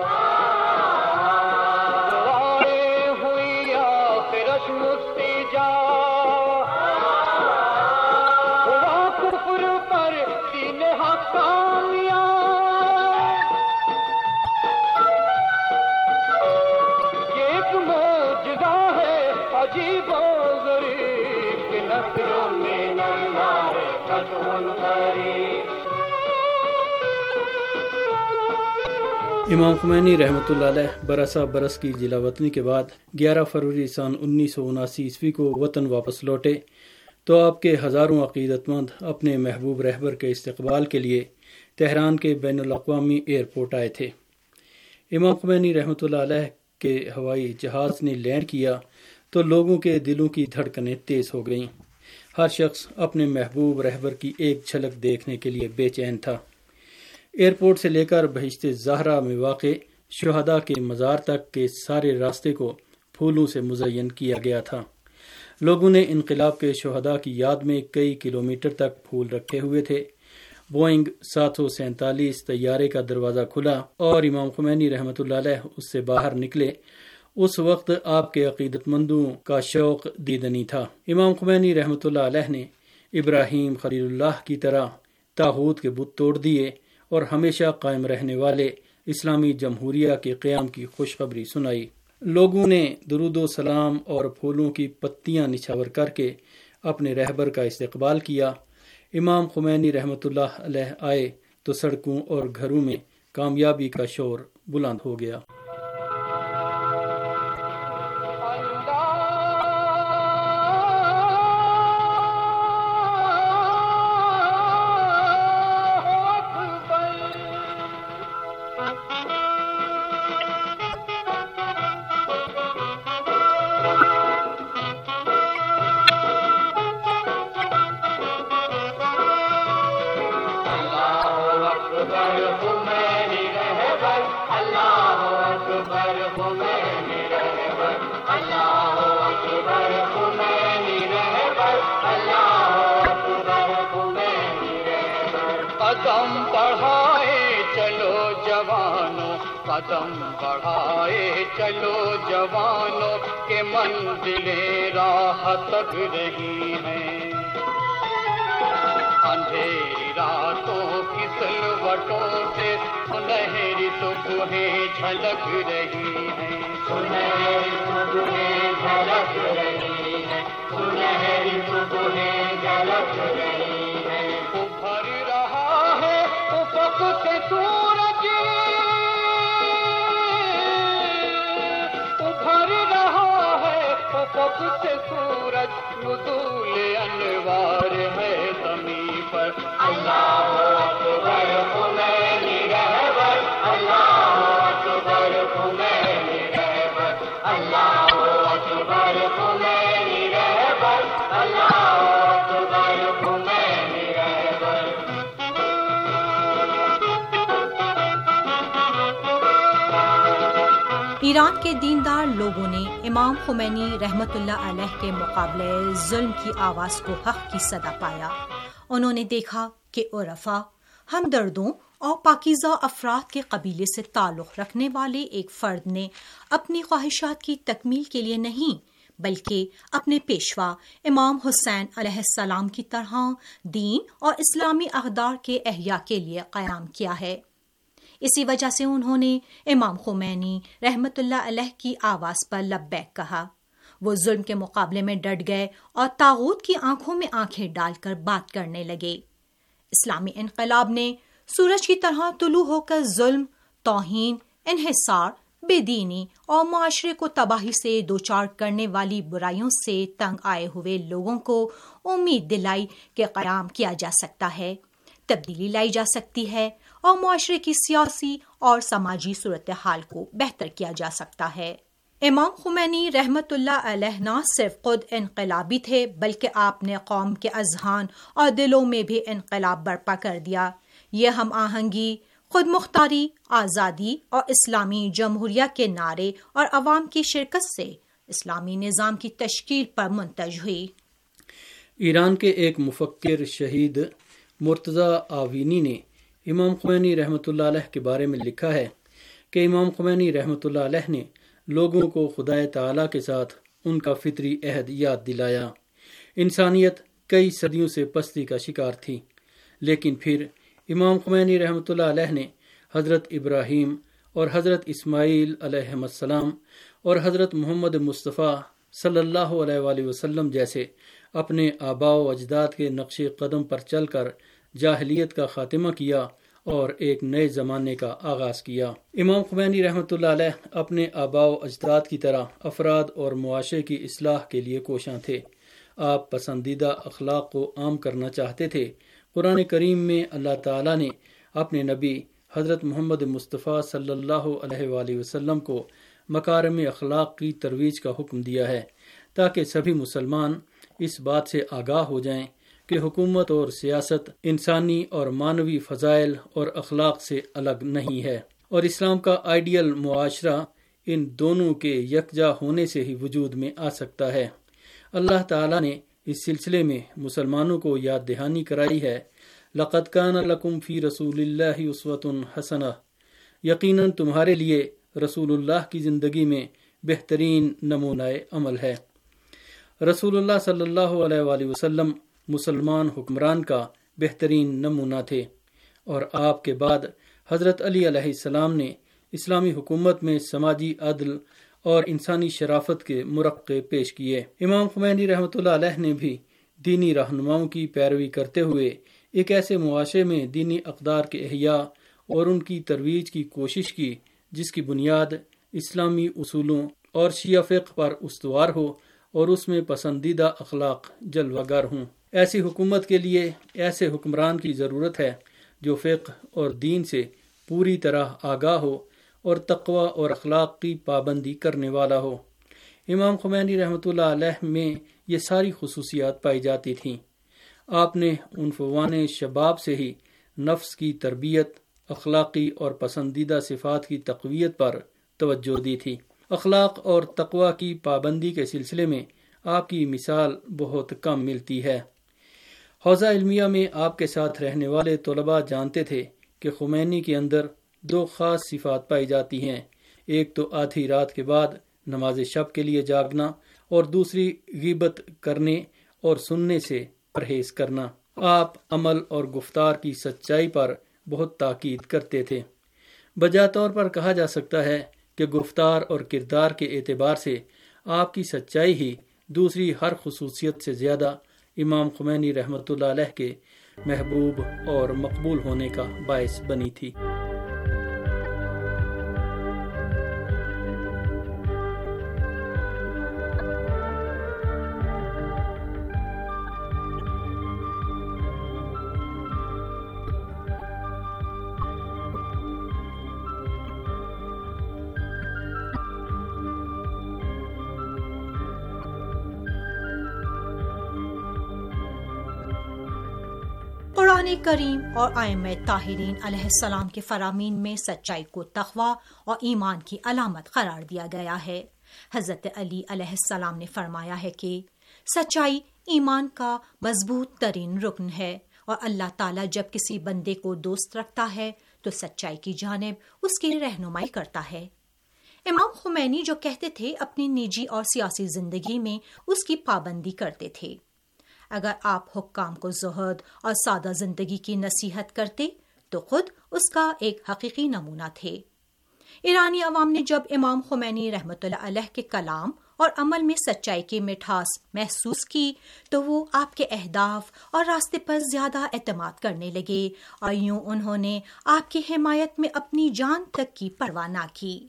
مستجاب فتح قریب. امام خمینی رحمۃ اللہ علیہ برسا برس کی جلا وطنی کے بعد 11 فروری سن 1979 عیسوی کو وطن واپس لوٹے تو آپ کے ہزاروں عقیدت مند اپنے محبوب رہبر کے استقبال کے لیے تہران کے بین الاقوامی ایئرپورٹ آئے تھے. امام خمینی رحمۃ اللہ علیہ کے ہوائی جہاز نے لینڈ کیا تو لوگوں کے دلوں کی دھڑکنیں تیز ہو گئیں. ہر شخص اپنے محبوب رہبر کی ایک جھلک دیکھنے کے لیے بے چین تھا. ایئرپورٹ سے لے کر بہشت زہرا میں واقع شہداء کے مزار تک کے سارے راستے کو پھولوں سے مزین کیا گیا تھا. لوگوں نے انقلاب کے شہداء کی یاد میں کئی کلومیٹر تک پھول رکھے ہوئے تھے. بوئنگ 747 طیارے کا دروازہ کھلا اور امام خمینی رحمۃ اللہ علیہ اس سے باہر نکلے. اس وقت آپ کے عقیدت مندوں کا شوق دیدنی تھا. امام خمینی رحمۃ اللہ علیہ نے ابراہیم خلیل اللہ کی طرح طاغوت کے بت توڑ دیے اور ہمیشہ قائم رہنے والے اسلامی جمہوریہ کے قیام کی خوشخبری سنائی. لوگوں نے درود و سلام اور پھولوں کی پتیاں نچھاور کر کے اپنے رہبر کا استقبال کیا. امام خمینی رحمۃ اللہ علیہ آئے تو سڑکوں اور گھروں میں کامیابی کا شور بلند ہو گیا. قدم بڑھائے چلو جوانوں کے منزلیں راہ تک رہی ہیں. اندھیری راتوں کی سلوٹوں سے سنہری صبحیں جھلک رہی ہیں. سنہری صبحیں جھلک رہی ہیں. سنہری صبحیں جھلک رہی ہیں. ابھر رہا ہے افق سے سورج. افق سے سورج نزول انوار ہے زمین پر. اللہ اکبر خمینی رہبر. اللہ اکبر خمینی رہبر. اللہ اکبر خمینی رہبر. اللہ اکبر خمینی رہبر. ایران کے دیندار لوگوں نے امام خمینی رحمت اللہ علیہ کے مقابلے ظلم کی آواز کو حق کی صدا پایا. انہوں نے دیکھا کہ عرفا، ہمدردوں اور پاکیزہ افراد کے قبیلے سے تعلق رکھنے والے ایک فرد نے اپنی خواہشات کی تکمیل کے لیے نہیں بلکہ اپنے پیشوا امام حسین علیہ السلام کی طرح دین اور اسلامی اقدار کے احیاء کے لیے قیام کیا ہے. اسی وجہ سے انہوں نے امام خمینی رحمت اللہ علیہ کی آواز پر لبیک کہا. وہ ظلم کے مقابلے میں ڈٹ گئے اور طاغوت کی آنکھوں میں آنکھیں ڈال کر بات کرنے لگے. اسلامی انقلاب نے سورج کی طرح طلوع ہو کر ظلم، توہین، انحصار، بے دینی اور معاشرے کو تباہی سے دوچار کرنے والی برائیوں سے تنگ آئے ہوئے لوگوں کو امید دلائی کہ قیام کیا جا سکتا ہے، تبدیلی لائی جا سکتی ہے اور معاشرے کی سیاسی اور سماجی صورتحال کو بہتر کیا جا سکتا ہے. امام خمینی رحمت اللہ علیہ نہ صرف خود انقلابی تھے بلکہ آپ نے قوم کے اذہان اور دلوں میں بھی انقلاب برپا کر دیا. یہ ہم آہنگی، خود مختاری، آزادی اور اسلامی جمہوریہ کے نعرے اور عوام کی شرکت سے اسلامی نظام کی تشکیل پر منتج ہوئی. ایران کے ایک مفکر شہید مرتضی آوینی نے امام خمینی رحمۃ اللہ علیہ کے بارے میں لکھا ہے کہ امام خمینی رحمۃ اللہ علیہ نے لوگوں کو خدائے تعالیٰ کے ساتھ ان کا فطری عہد یاد دلایا. انسانیت کئی صدیوں سے پستی کا شکار تھی، لیکن پھر امام خمینی رحمۃ اللہ علیہ نے حضرت ابراہیم اور حضرت اسماعیل علیہ السلام اور حضرت محمد مصطفیٰ صلی اللہ علیہ وآلہ وسلم جیسے اپنے آباء و اجداد کے نقش قدم پر چل کر جاہلیت کا خاتمہ کیا اور ایک نئے زمانے کا آغاز کیا۔ امام خمینی رحمۃ اللہ علیہ اپنے آباء و اجداد کی طرح افراد اور معاشرے کی اصلاح کے لیے کوشاں تھے۔ آپ پسندیدہ اخلاق کو عام کرنا چاہتے تھے۔ قرآن کریم میں اللہ تعالیٰ نے اپنے نبی حضرت محمد مصطفیٰ صلی اللہ علیہ وآلہ وسلم کو مکارم اخلاق کی ترویج کا حکم دیا ہے تاکہ سبھی مسلمان اس بات سے آگاہ ہو جائیں کہ حکومت اور سیاست انسانی اور معنوی فضائل اور اخلاق سے الگ نہیں ہے، اور اسلام کا آئیڈیل معاشرہ ان دونوں کے یکجا ہونے سے ہی وجود میں آ سکتا ہے۔ اللہ تعالیٰ نے اس سلسلے میں مسلمانوں کو یاد دہانی کرائی ہے، لقد کان لکم فی رسول اللہ اسوۃ حسنہ، یقیناً تمہارے لیے رسول اللہ کی زندگی میں بہترین نمونہ عمل ہے۔ رسول اللہ صلی اللہ علیہ وآلہ وسلم مسلمان حکمران کا بہترین نمونہ تھے، اور آپ کے بعد حضرت علی علیہ السلام نے اسلامی حکومت میں سماجی عدل اور انسانی شرافت کے مرقع پیش کیے۔ امام خمینی رحمۃ اللہ علیہ نے بھی دینی رہنماؤں کی پیروی کرتے ہوئے ایک ایسے معاشرے میں دینی اقدار کے احیاء اور ان کی ترویج کی کوشش کی جس کی بنیاد اسلامی اصولوں اور شیعہ فقہ پر استوار ہو اور اس میں پسندیدہ اخلاق جلوہ گر ہوں۔ ایسی حکومت کے لیے ایسے حکمران کی ضرورت ہے جو فقہ اور دین سے پوری طرح آگاہ ہو اور تقوی اور اخلاق کی پابندی کرنے والا ہو۔ امام خمینی رحمۃ اللہ علیہ میں یہ ساری خصوصیات پائی جاتی تھیں۔ آپ نے عنفوان شباب سے ہی نفس کی تربیت، اخلاقی اور پسندیدہ صفات کی تقویت پر توجہ دی تھی۔ اخلاق اور تقوی کی پابندی کے سلسلے میں آپ کی مثال بہت کم ملتی ہے۔ حوزہ علمیہ میں آپ کے ساتھ رہنے والے طلباء جانتے تھے کہ خمینی کے اندر دو خاص صفات پائی جاتی ہیں، ایک تو آدھی رات کے بعد نماز شب کے لیے جاگنا، اور دوسری غیبت کرنے اور سننے سے پرہیز کرنا۔ آپ عمل اور گفتار کی سچائی پر بہت تاکید کرتے تھے۔ بجا طور پر کہا جا سکتا ہے کہ گفتار اور کردار کے اعتبار سے آپ کی سچائی ہی دوسری ہر خصوصیت سے زیادہ امام خمینی رحمۃ اللہ علیہ کے محبوب اور مقبول ہونے کا باعث بنی تھی۔ قرآن کریم اور ائمہ طاہرین علیہ السلام کے فرامین میں سچائی کو تقویٰ اور ایمان کی علامت قرار دیا گیا ہے۔ حضرت علی علیہ السلام نے فرمایا ہے کہ سچائی ایمان کا مضبوط ترین رکن ہے، اور اللہ تعالیٰ جب کسی بندے کو دوست رکھتا ہے تو سچائی کی جانب اس کی رہنمائی کرتا ہے۔ امام خمینی جو کہتے تھے اپنی نجی اور سیاسی زندگی میں اس کی پابندی کرتے تھے۔ اگر آپ حکام کو زہد اور سادہ زندگی کی نصیحت کرتے تو خود اس کا ایک حقیقی نمونہ تھے۔ ایرانی عوام نے جب امام خمینی رحمۃ اللہ علیہ کے کلام اور عمل میں سچائی کی مٹھاس محسوس کی تو وہ آپ کے اہداف اور راستے پر زیادہ اعتماد کرنے لگے، اور یوں انہوں نے آپ کی حمایت میں اپنی جان تک کی پرواہ نہ کی۔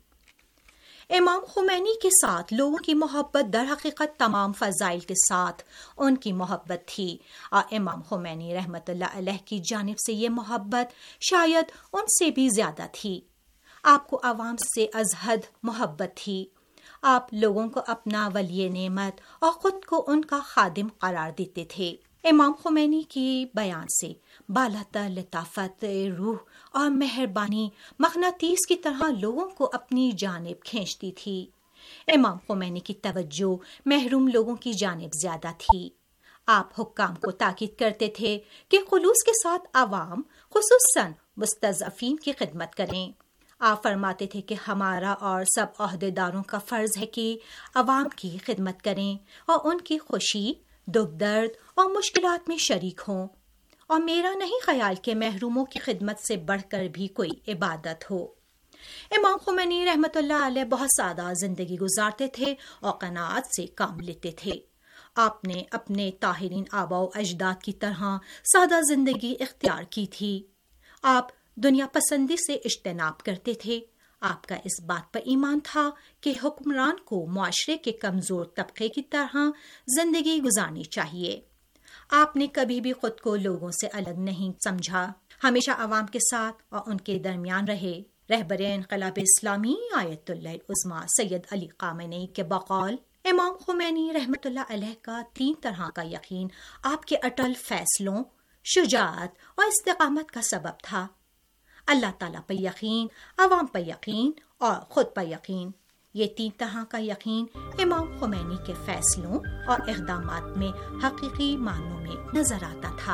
امام خمینی کے ساتھ لوگوں کی محبت در حقیقت تمام فضائل کے ساتھ ان کی محبت تھی، اور امام خمینی رحمۃ اللہ علیہ کی جانب سے یہ محبت شاید ان سے بھی زیادہ تھی۔ آپ کو عوام سے از حد محبت تھی۔ آپ لوگوں کو اپنا ولی نعمت اور خود کو ان کا خادم قرار دیتے تھے۔ امام خمینی کی بیان سے بالاتر لطافت روح اور مہربانی مغناطیس کی طرح لوگوں کو اپنی جانب کھینچتی تھی۔ امام خمینی کی توجہ محروم لوگوں کی جانب زیادہ تھی۔ آپ حکام کو تاکید کرتے تھے کہ خلوص کے ساتھ عوام خصوصاً مستضعفین کی خدمت کریں۔ آپ فرماتے تھے کہ ہمارا اور سب عہدیداروں کا فرض ہے کہ عوام کی خدمت کریں اور ان کی خوشی، دکھ درد اور مشکلات میں شریک ہوں، اور میرا نہیں خیال کہ محروموں کی خدمت سے بڑھ کر بھی کوئی عبادت ہو۔ امام خمینی رحمۃ اللہ علیہ بہت سادہ زندگی گزارتے تھے اور قناعت سے کام لیتے تھے۔ آپ نے اپنے طاہرین آباء و اجداد کی طرح سادہ زندگی اختیار کی تھی۔ آپ دنیا پسندی سے اجتناب کرتے تھے۔ آپ کا اس بات پر ایمان تھا کہ حکمران کو معاشرے کے کمزور طبقے کی طرح زندگی گزارنی چاہیے۔ آپ نے کبھی بھی خود کو لوگوں سے الگ نہیں سمجھا، ہمیشہ عوام کے ساتھ اور ان کے درمیان رہے۔ رہبر انقلاب اسلامی آیت اللہ العظمیٰ سید علی خامنئی کے بقول امام خمینی رحمۃ اللہ علیہ کا 3 طرح کا یقین آپ کے اٹل فیصلوں، شجاعت اور استقامت کا سبب تھا: اللہ تعالیٰ پر یقین، عوام پر یقین اور خود پر یقین۔ یہ 3 طرح کا یقین امام خمینی کے فیصلوں اور اقدامات میں حقیقی معنوں میں نظر آتا تھا۔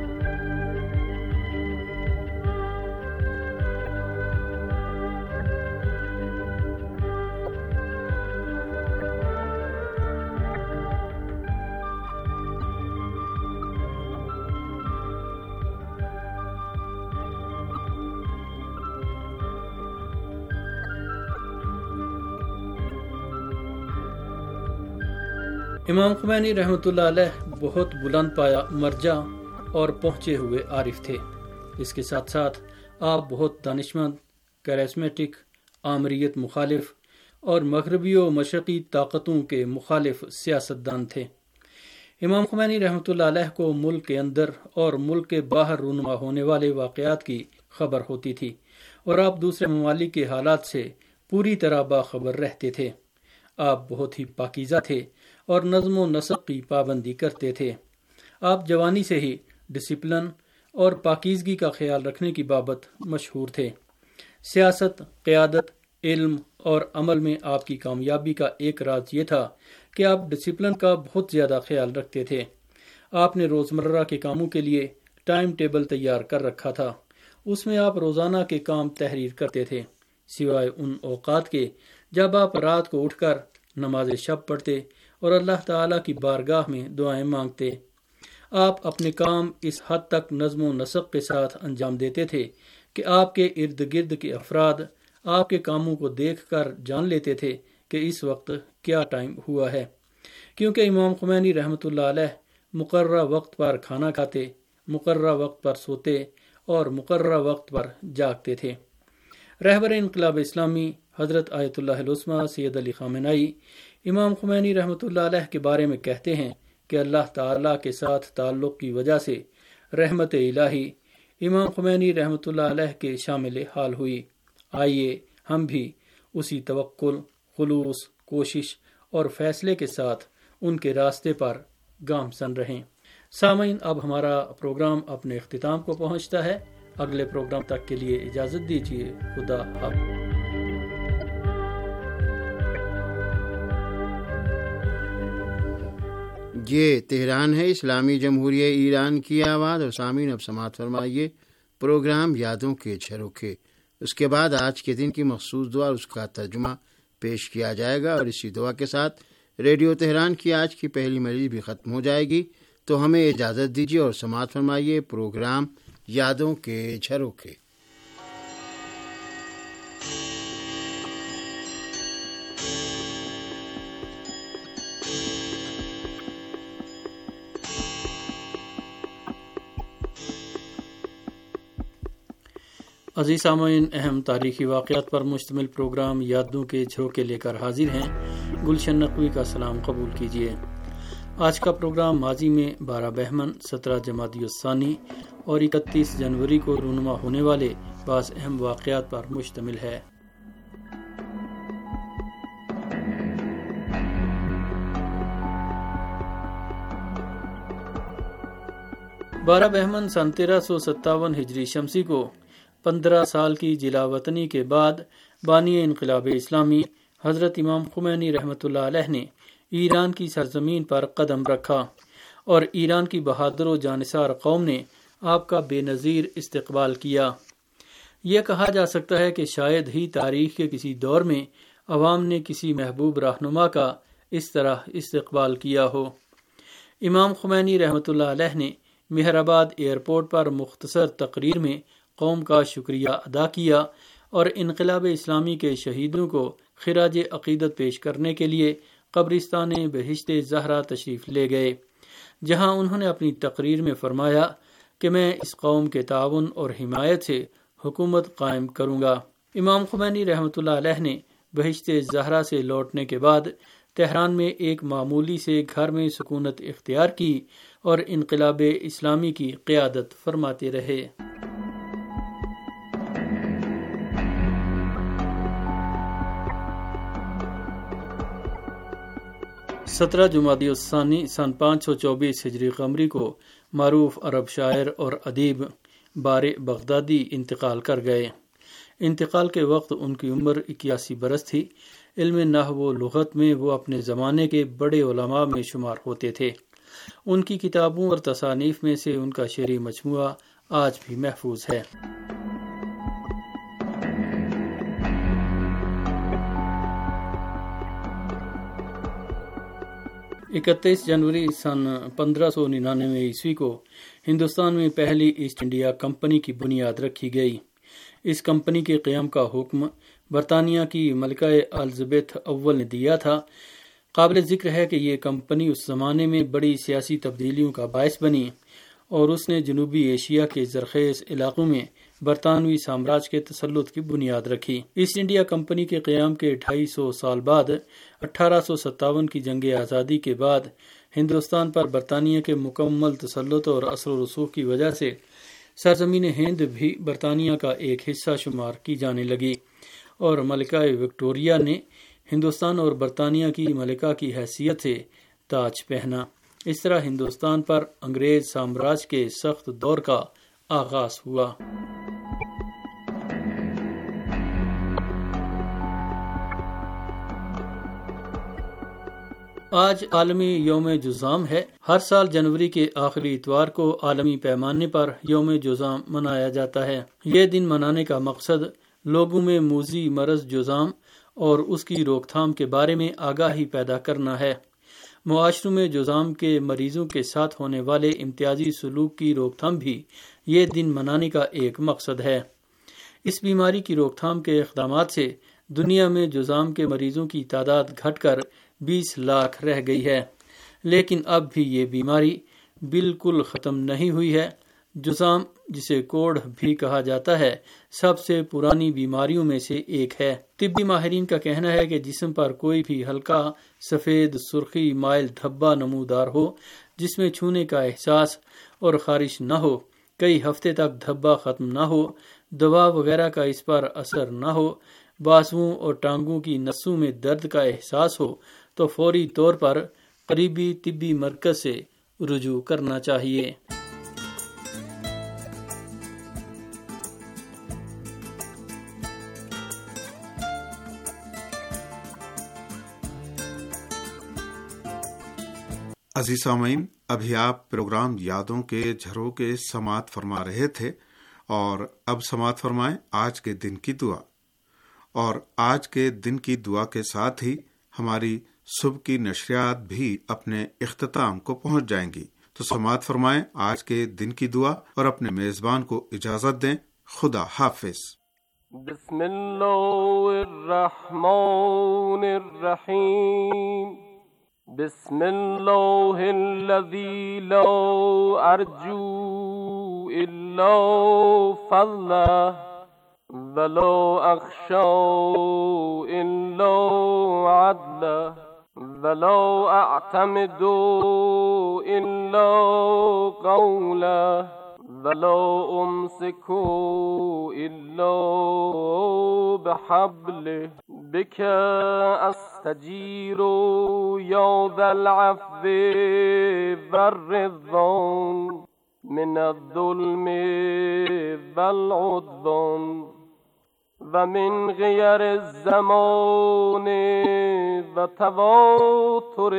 امام خمینی رحمۃ اللہ علیہ بہت بلند پایا مرجع اور پہنچے ہوئے عارف تھے۔ اس کے ساتھ ساتھ آپ بہت دانشمند، کیرزمیٹک، آمریت مخالف اور مغربی و مشرقی طاقتوں کے مخالف سیاستدان تھے۔ امام خمینی رحمۃ اللہ علیہ کو ملک کے اندر اور ملک کے باہر رونما ہونے والے واقعات کی خبر ہوتی تھی اور آپ دوسرے ممالک کے حالات سے پوری طرح باخبر رہتے تھے۔ آپ بہت ہی پاکیزہ تھے اور نظم و نسق کی پابندی کرتے تھے۔ آپ جوانی سے ہی ڈسپلن اور پاکیزگی کا خیال رکھنے کی بابت مشہور تھے۔ سیاست، قیادت، علم اور عمل میں آپ کی کامیابی کا ایک راز یہ تھا کہ آپ ڈسپلن کا بہت زیادہ خیال رکھتے تھے۔ آپ نے روزمرہ کے کاموں کے لیے ٹائم ٹیبل تیار کر رکھا تھا۔ اس میں آپ روزانہ کے کام تحریر کرتے تھے، سوائے ان اوقات کے جب آپ رات کو اٹھ کر نماز شب پڑھتے اور اللہ تعالیٰ کی بارگاہ میں دعائیں مانگتے۔ آپ اپنے کام اس حد تک نظم و نسق کے ساتھ انجام دیتے تھے کہ آپ کے ارد گرد کے افراد آپ کے کاموں کو دیکھ کر جان لیتے تھے کہ اس وقت کیا ٹائم ہوا ہے، کیونکہ امام خمینی رحمۃ اللہ علیہ مقررہ وقت پر کھانا کھاتے، مقررہ وقت پر سوتے اور مقررہ وقت پر جاگتے تھے۔ رہبر انقلاب اسلامی حضرت آیت اللہ العظمیٰ سید علی خامنئی امام خمینی رحمۃ اللہ علیہ کے بارے میں کہتے ہیں کہ اللہ تعالیٰ کے ساتھ تعلق کی وجہ سے رحمت الہی امام خمینی رحمۃ اللہ علیہ کے شامل حال ہوئی۔ آئیے ہم بھی اسی توکل، خلوص، کوشش اور فیصلے کے ساتھ ان کے راستے پر گامزن رہیں۔ سامعین، اب ہمارا پروگرام اپنے اختتام کو پہنچتا ہے۔ اگلے پروگرام تک کے لیے اجازت دیجیے۔ خدا حافظ۔ یہ تہران ہے، اسلامی جمہوریہ ایران کی آواز، اور سامعین اب سماعت فرمائیے پروگرام یادوں کے جھروکے۔ اس کے بعد آج کے دن کی مخصوص دعا، اس کا ترجمہ پیش کیا جائے گا، اور اسی دعا کے ساتھ ریڈیو تہران کی آج کی پہلی مجلس بھی ختم ہو جائے گی۔ تو ہمیں اجازت دیجیے اور سماعت فرمائیے پروگرام یادوں کے جھروکے۔ عزیز سامعین، اہم تاریخی واقعات پر مشتمل پروگرام یادوں کے جھروکے لے کر حاضر ہیں۔ گلشن نقوی کا سلام قبول کیجیے۔ آج کا پروگرام ماضی میں 12 بہمن، 17 جمادی الثانی اور 31 جنوری کو رونما ہونے والے بعض اہم واقعات پر مشتمل ہے۔ 12 بہمن سن 1357 ہجری شمسی کو 15 سال کی جلا وطنی کے بعد بانی انقلاب اسلامی حضرت امام خمینی رحمۃ اللہ علیہ نے ایران کی سرزمین پر قدم رکھا اور ایران کی بہادر و جانثار قوم نے آپ کا بے نظیر استقبال کیا۔ یہ کہا جا سکتا ہے کہ شاید ہی تاریخ کے کسی دور میں عوام نے کسی محبوب رہنما کا اس طرح استقبال کیا ہو۔ امام خمینی رحمۃ اللہ علیہ نے مہر آباد ایئرپورٹ پر مختصر تقریر میں قوم کا شکریہ ادا کیا اور انقلاب اسلامی کے شہیدوں کو خراج عقیدت پیش کرنے کے لیے قبرستان بہشت زہرا تشریف لے گئے، جہاں انہوں نے اپنی تقریر میں فرمایا کہ میں اس قوم کے تعاون اور حمایت سے حکومت قائم کروں گا۔ امام خمینی رحمۃ اللہ علیہ نے بہشت زہرا سے لوٹنے کے بعد تہران میں ایک معمولی سے گھر میں سکونت اختیار کی اور انقلاب اسلامی کی قیادت فرماتے رہے۔ 17 جمادی الثانی سن 524 ہجری قمری کو معروف عرب شاعر اور ادیب بارِ بغدادی انتقال کر گئے۔ انتقال کے وقت ان کی عمر 81 برس تھی۔ علم نحو و لغت میں وہ اپنے زمانے کے بڑے علماء میں شمار ہوتے تھے۔ ان کی کتابوں اور تصانیف میں سے ان کا شعری مجموعہ آج بھی محفوظ ہے۔ 31 جنوری سن 1599 عیسوی کو ہندوستان میں پہلی ایسٹ انڈیا کمپنی کی بنیاد رکھی گئی۔ اس کمپنی کے قیام کا حکم برطانیہ کی ملکہ الزبیتھ اول نے دیا تھا۔ قابل ذکر ہے کہ یہ کمپنی اس زمانے میں بڑی سیاسی تبدیلیوں کا باعث بنی اور اس نے جنوبی ایشیا کے زرخیز علاقوں میں برطانوی سامراج کے تسلط کی بنیاد رکھی۔ ایسٹ انڈیا کمپنی کے قیام کے 250 سال بعد 1857 کی جنگ آزادی کے بعد ہندوستان پر برطانیہ کے مکمل تسلط اور اثر و رسوخ کی وجہ سے سرزمین ہند بھی برطانیہ کا ایک حصہ شمار کی جانے لگی اور ملکہ وکٹوریہ نے ہندوستان اور برطانیہ کی ملکہ کی حیثیت سے تاج پہنا۔ اس طرح ہندوستان پر انگریز سامراج کے سخت دور کا آغاز ہوا۔ آج عالمی یوم جذام ہے۔ ہر سال جنوری کے آخری اتوار کو عالمی پیمانے پر یوم جذام منایا جاتا ہے۔ یہ دن منانے کا مقصد لوگوں میں موذی مرض جذام اور اس کی روک تھام کے بارے میں آگاہی پیدا کرنا ہے۔ معاشروں میں جذام کے مریضوں کے ساتھ ہونے والے امتیازی سلوک کی روک تھام بھی یہ دن منانے کا ایک مقصد ہے۔ اس بیماری کی روک تھام کے اقدامات سے دنیا میں جذام کے مریضوں کی تعداد گھٹ کر 20 لاکھ رہ گئی ہے، لیکن اب بھی یہ بیماری بالکل ختم نہیں ہوئی ہے۔ جذام، جسے کوڑھ بھی کہا جاتا ہے، سب سے پرانی بیماریوں میں سے ایک ہے۔ طبی ماہرین کا کہنا ہے کہ جسم پر کوئی بھی ہلکا سفید سرخی مائل دھبا نمودار ہو جس میں چھونے کا احساس اور خارش نہ ہو، کئی ہفتے تک دھبا ختم نہ ہو، دوا وغیرہ کا اس پر اثر نہ ہو، بازوؤں اور ٹانگوں کی نسوں میں درد کا احساس ہو تو فوری طور پر قریبی طبی مرکز سے رجوع کرنا چاہیے۔ عزیز سامعین، ابھی آپ پروگرام یادوں کے جھروکے سماعت فرما رہے تھے اور اب سماعت فرمائیں آج کے دن کی دعا۔ اور آج کے دن کی دعا کے ساتھ ہی ہماری صبح کی نشریات بھی اپنے اختتام کو پہنچ جائیں گی، تو سماعت فرمائیں آج کے دن کی دعا اور اپنے میزبان کو اجازت دیں۔ خدا حافظ۔ بسم اللہ الرحمن الرحیم۔ بسم اللہ الذی لا ارجو الا فضلہ ولا اخشى الا عدلہ ولا اعتمد الا قولہ ولا امسک الا بحبلہ بک استجیر یا ذا العفو والرضوان من الظلم والعدوان ومن غیر الزمان وتواتر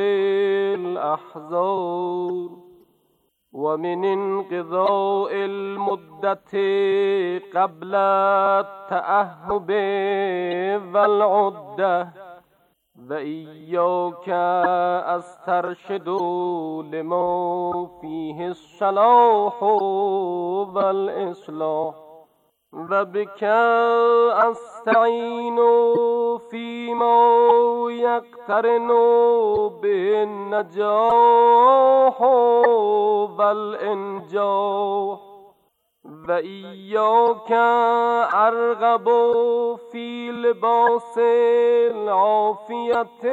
الاحزان ومن انقضاء المدة قبل التأهب والعدة وإياك أسترشد لما فيه الصلاح والإصلاح وبك أستعين فيما يقترن بالنجاح والإنجاح وإياك أرغب في لباس العافية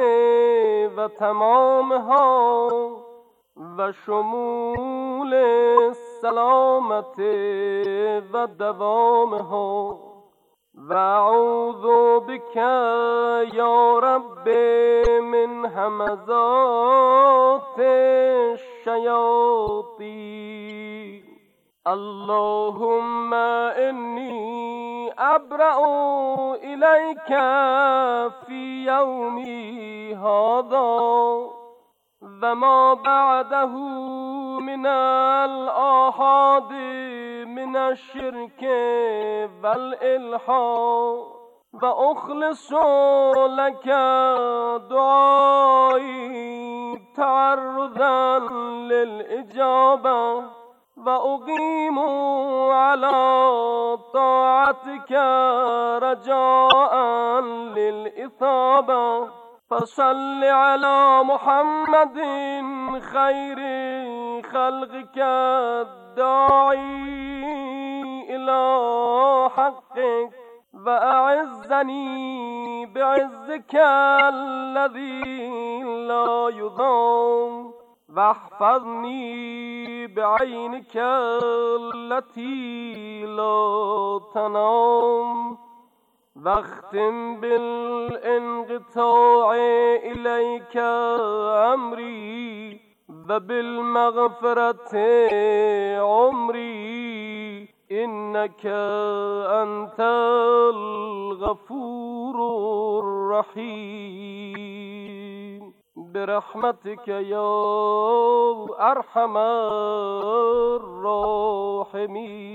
وتمامها وشمول السلامة ودوامها وأعوذ بك يا رب من همزات الشياطين. اللهم إني أبرأ إليك في يومي هذا وما بعده من الآحاد من الشرك والإلحاد وأخلص لك دعائي تعرضا للإجابة وأقيم على طاعتك رجاء للإثابة. فصل على محمد خير خلقك الداعي إلى حقك وأعزني بعزك الذي لا يضام واحفظني بعينك التي لا تنام واختم بالانقطاع إليك أمري وبالمغفرة عمري إنك أنت الغفور الرحيم برحمتك يا أرحم الراحمين.